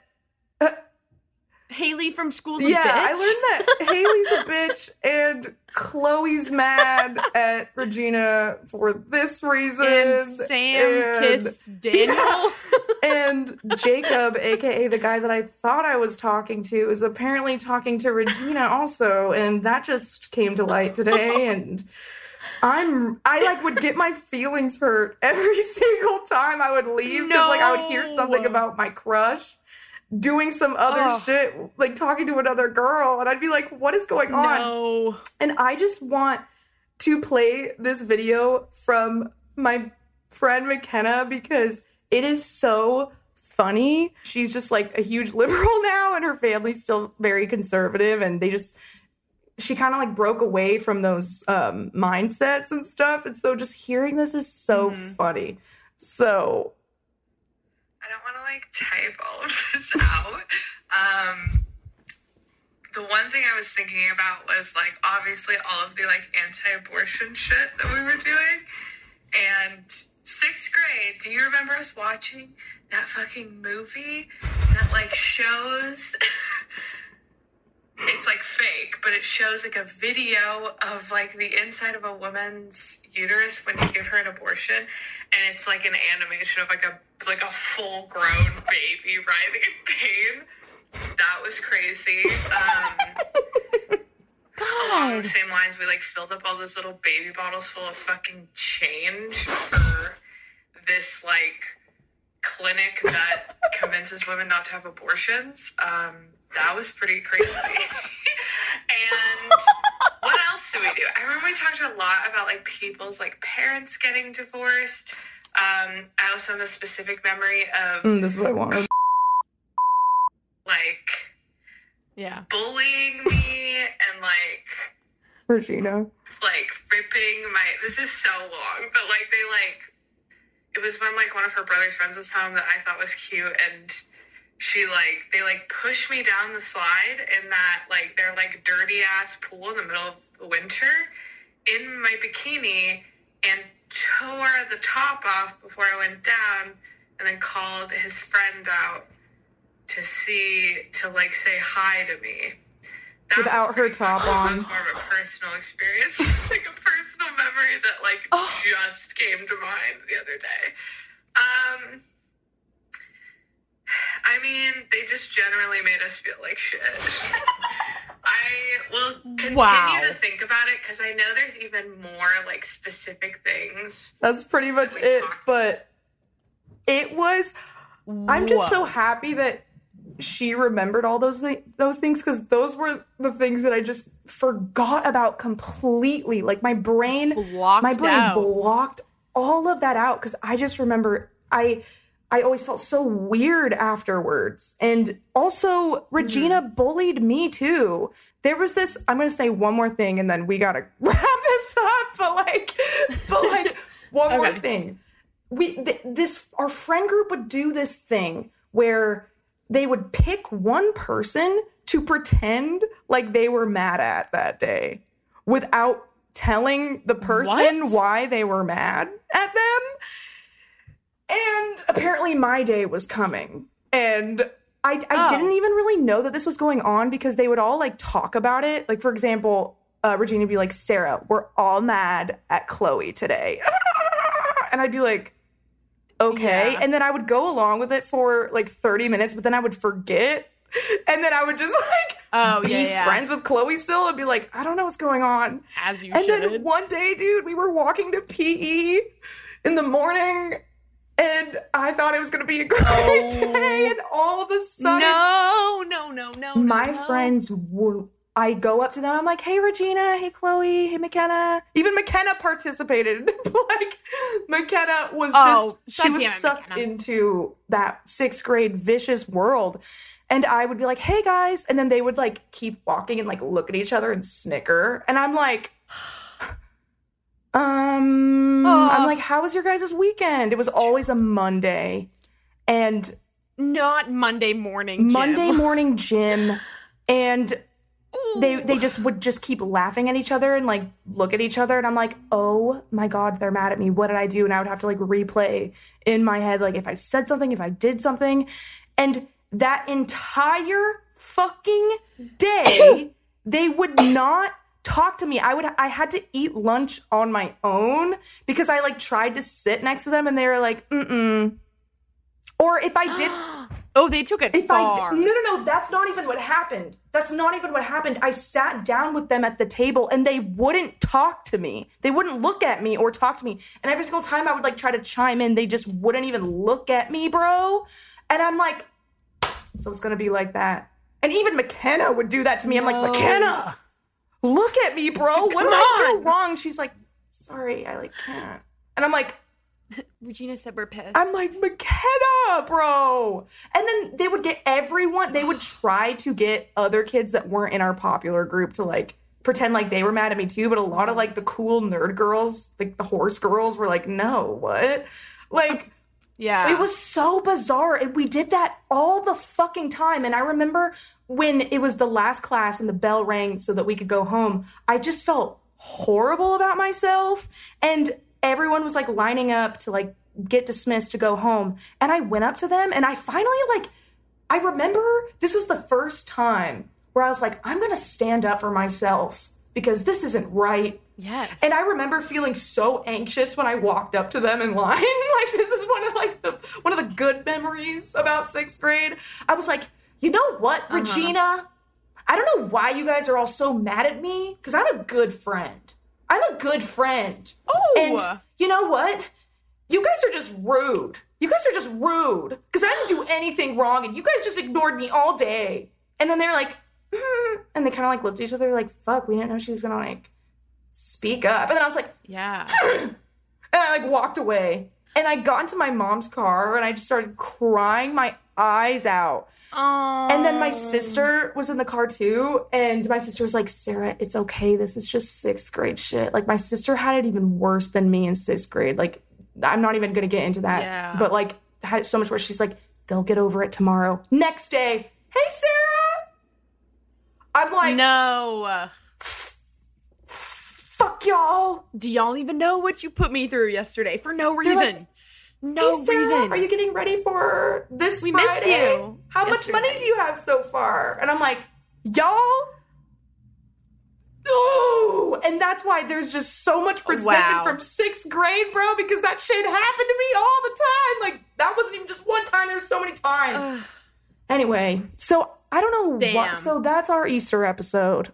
Haley from School's a Yeah, bitch? I learned that Haley's a bitch and Chloe's mad at Regina for this reason. And Sam and- kissed Daniel. Yeah. And Jacob, aka the guy that I thought I was talking to, is apparently talking to Regina also, and that just came to light today. And I'm, I like would get my feelings hurt every single time I would leave because like I would hear something No. about my crush doing some other Ugh. shit, like talking to another girl, and I'd be like, what is going on? No. And I just want to play this video from my friend McKenna because it is so funny. She's just like a huge liberal now, and her family's still very conservative, and they just, she kind of like broke away from those um, mindsets and stuff. And so just hearing this is so Mhm. funny. So I don't want to like type all of this out. Um, the one thing I was thinking about was like obviously all of the like anti-abortion shit that we were doing. And sixth grade, do you remember us watching that fucking movie that like shows it's like fake, but it shows like a video of like the inside of a woman's uterus when you give her an abortion, and it's like an animation of like a like a full grown baby writhing in pain. That was crazy. Um along the same lines, we like filled up all those little baby bottles full of fucking change for this like clinic that convinces women not to have abortions. Um, that was pretty crazy. And what else do we do? I remember we talked a lot about like people's like parents getting divorced. Um, I also have a specific memory of mm, this is what I wanted. like Yeah. bullying me and like Regina. like ripping my, this is so long, but like they like, it was when like one of her brother's friends was home that I thought was cute, and she like, they like pushed me down the slide in that like their like dirty ass pool in the middle of the winter in my bikini and tore the top off before I went down, and then called his friend out to see, to like say hi to me. That Without was her pretty top cool. That on. was more of a personal experience. It's like a personal memory that like Oh. just came to mind the other day. Um, I mean, they just generally made us feel like shit. I will continue Wow. to think about it because I know there's even more like specific things. That's pretty much We it. talked. But it was, I'm just so Whoa. happy that she remembered all those thi- those things, because those were the things that I just forgot about completely. Like my brain, Blocked my brain out. blocked all of that out because I just remember I I always felt so weird afterwards. And also Regina Mm-hmm. bullied me too. There was this, I'm gonna say one more thing and then we gotta wrap this up, but like but like one more Okay. thing. we th- this our friend group would do this thing where they would pick one person to pretend like they were mad at that day without telling the person What? why they were mad at them. And apparently my day was coming. And I, I Oh. didn't even really know that this was going on because they would all like talk about it. Like, for example, uh, Regina would be like, Sarah, we're all mad at Chloe today. And I'd be like, okay. Yeah. And then I would go along with it for like thirty minutes, but then I would forget. And then I would just like Oh, be yeah, yeah. friends with Chloe still and be like, I don't know what's going on. As you And should. then one day, dude, we were walking to P E in the morning and I thought it was going to be a great Oh. day. And all of a sudden, no, no, no, no. my no. friends would. I go up to them. I'm like, hey, Regina. Hey, Chloe. Hey, McKenna. Even McKenna participated. Like, McKenna was Oh, just, she God was damn it, sucked McKenna. into that sixth grade vicious world. And I would be like, hey, guys. And then they would, like, keep walking and, like, look at each other and snicker. And I'm like, um, Oh. I'm like, how was your guys' weekend? It was always a Monday. And Not Monday morning. Jim. Monday morning gym. And Ooh. they they just would just keep laughing at each other and like look at each other, and I'm like, oh my god, they're mad at me. What did I do? And I would have to like replay in my head like if I said something, if I did something. And that entire fucking day they would not talk to me. I would I had to eat lunch on my own because I like tried to sit next to them and they were like, mm-mm. Or if I did Oh, they took it If far. I no no no, that's not even what happened. That's not even what happened. I sat down with them at the table and they wouldn't talk to me. They wouldn't look at me or talk to me. And every single time I would like try to chime in, they just wouldn't even look at me, bro. And I'm like, so it's gonna be like that. And even McKenna would do that to me. I'm like, No. McKenna, look at me, bro. What Come did I do on. wrong? She's like, sorry, I like can't. And I'm like, Regina said we're pissed. I'm like, McKenna, bro. And then they would get everyone, they would try to get other kids that weren't in our popular group to like pretend like they were mad at me too. But a lot of like the cool nerd girls, like the horse girls, were like, no, what? Like, yeah. it was so bizarre. And we did that all the fucking time. And I remember when it was the last class and the bell rang so that we could go home, I just felt horrible about myself. And everyone was like lining up to like get dismissed to go home. And I went up to them and I finally like, I remember this was the first time where I was like, I'm going to stand up for myself because this isn't right. Yes. And I remember feeling so anxious when I walked up to them in line. Like, this is one of like the one of the good memories about sixth grade. I was like, you know what, Uh-huh. Regina? I don't know why you guys are all so mad at me because I'm a good friend. I'm a good friend. Oh. And you know what? You guys are just rude. You guys are just rude because I didn't do anything wrong and you guys just ignored me all day. And then they were like, hmm. And they kind of like looked at each other like, fuck, we didn't know she was going to like speak up. And then I was like, yeah. and I like walked away and I got into my mom's car and I just started crying my eyes out. Oh. And then my sister was in the car too. And my sister was like, Sarah, it's okay. This is just sixth grade shit. Like my sister had it even worse than me in sixth grade. Like I'm not even going to get into that. Yeah. But like had it so much worse. She's like, they'll get over it tomorrow. Next day, hey, Sarah. I'm like, No. fuck y'all. Do y'all even know what you put me through yesterday for no They're reason? like, no hey, Sarah, reason. are you getting ready for this We missed Friday? you How much yesterday. money do you have so far? And I'm like, y'all? Oh, and that's why there's just so much resentment Wow. from sixth grade, bro, because that shit happened to me all the time. Like, that wasn't even just one time, there's so many times. Ugh. Anyway, so I don't know Damn. what. So that's our Easter episode.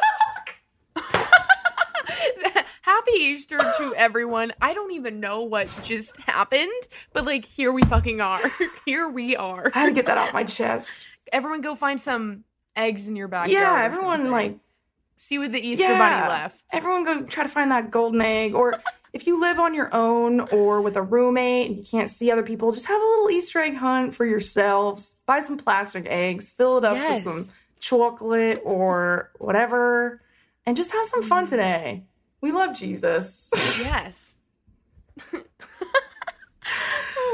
Happy Easter to everyone. I don't even know what just happened, but like here we fucking are. Here we are. I had to get that off my chest. Everyone go find some eggs in your backyard. Yeah, or everyone, something. like, see what the Easter yeah, bunny left. Everyone go try to find that golden egg. Or if you live on your own or with a roommate and you can't see other people, just have a little Easter egg hunt for yourselves. Buy some plastic eggs, fill it up Yes. with some chocolate or whatever, and just have some fun today. We love Jesus. Yes.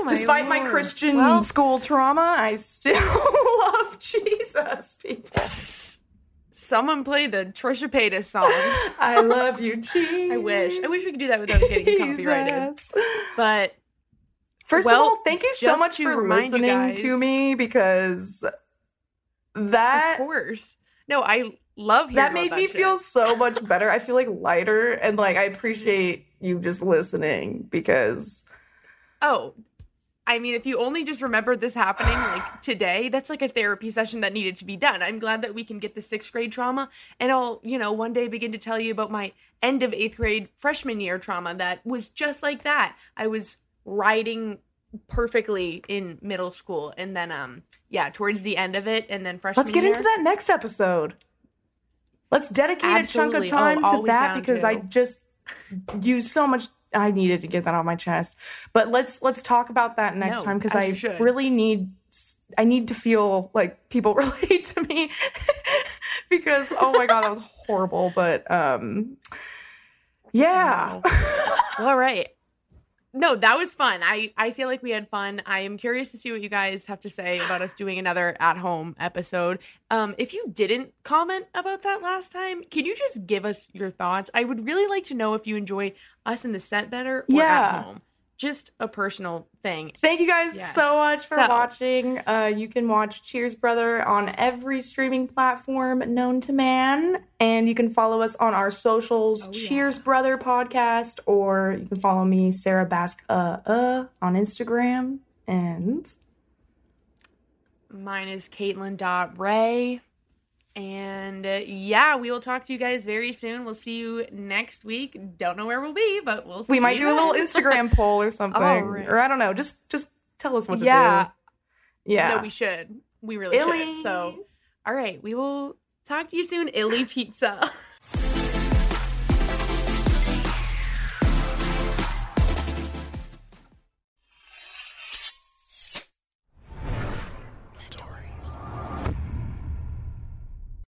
my Despite my Lord. Christian Well- school trauma, I still love Jesus, people. Someone played the Trisha Paytas song. I love you, Jesus. I wish. I wish we could do that without getting copyrighted. But First well, of all, thank you so just much to for remind you listening guys- to me because of that course. No, I love hearing that about made that me shit. feel so much better. I feel like lighter and like I appreciate you just listening because Oh, I mean, if you only just remembered this happening like today, that's like a therapy session that needed to be done. I'm glad that we can get the sixth grade trauma, and I'll, you know, one day begin to tell you about my end of eighth grade freshman year trauma that was just like that. I was riding perfectly in middle school, and then, um, yeah, towards the end of it, and then freshman let's get year, into that next episode. Let's dedicate Absolutely. a chunk of time Oh, to always that down because to. I just used so much. I needed to get that off my chest. But let's let's talk about that next No, time because as I you should. really need I need to feel like people relate to me because oh my god that was horrible. But um, yeah. Well, all right. No, that was fun. I, I feel like we had fun. I am curious to see what you guys have to say about us doing another at-home episode. Um, if you didn't comment about that last time, can you just give us your thoughts? I would really like to know if you enjoy us in the set better or Yeah. at home. Just a personal thing. Thank you guys Yes. so much for So- watching. Uh, you can watch Cheers Brother on every streaming platform known to man. And you can follow us on our socials, Oh, yeah. Cheers Brother Podcast, or you can follow me, Sarah Bask uh, uh, on Instagram. And Mine is Caitlin.Ray. And uh, yeah, we will talk to you guys very soon. We'll see you next week. Don't know where we'll be, but we'll see we might you do a little then. Instagram poll or something. All right. Or I don't know. Just just tell us what to Yeah. do. Yeah. No, we should. We really Illy. should. So, all right, we will talk to you soon. Illy Pizza.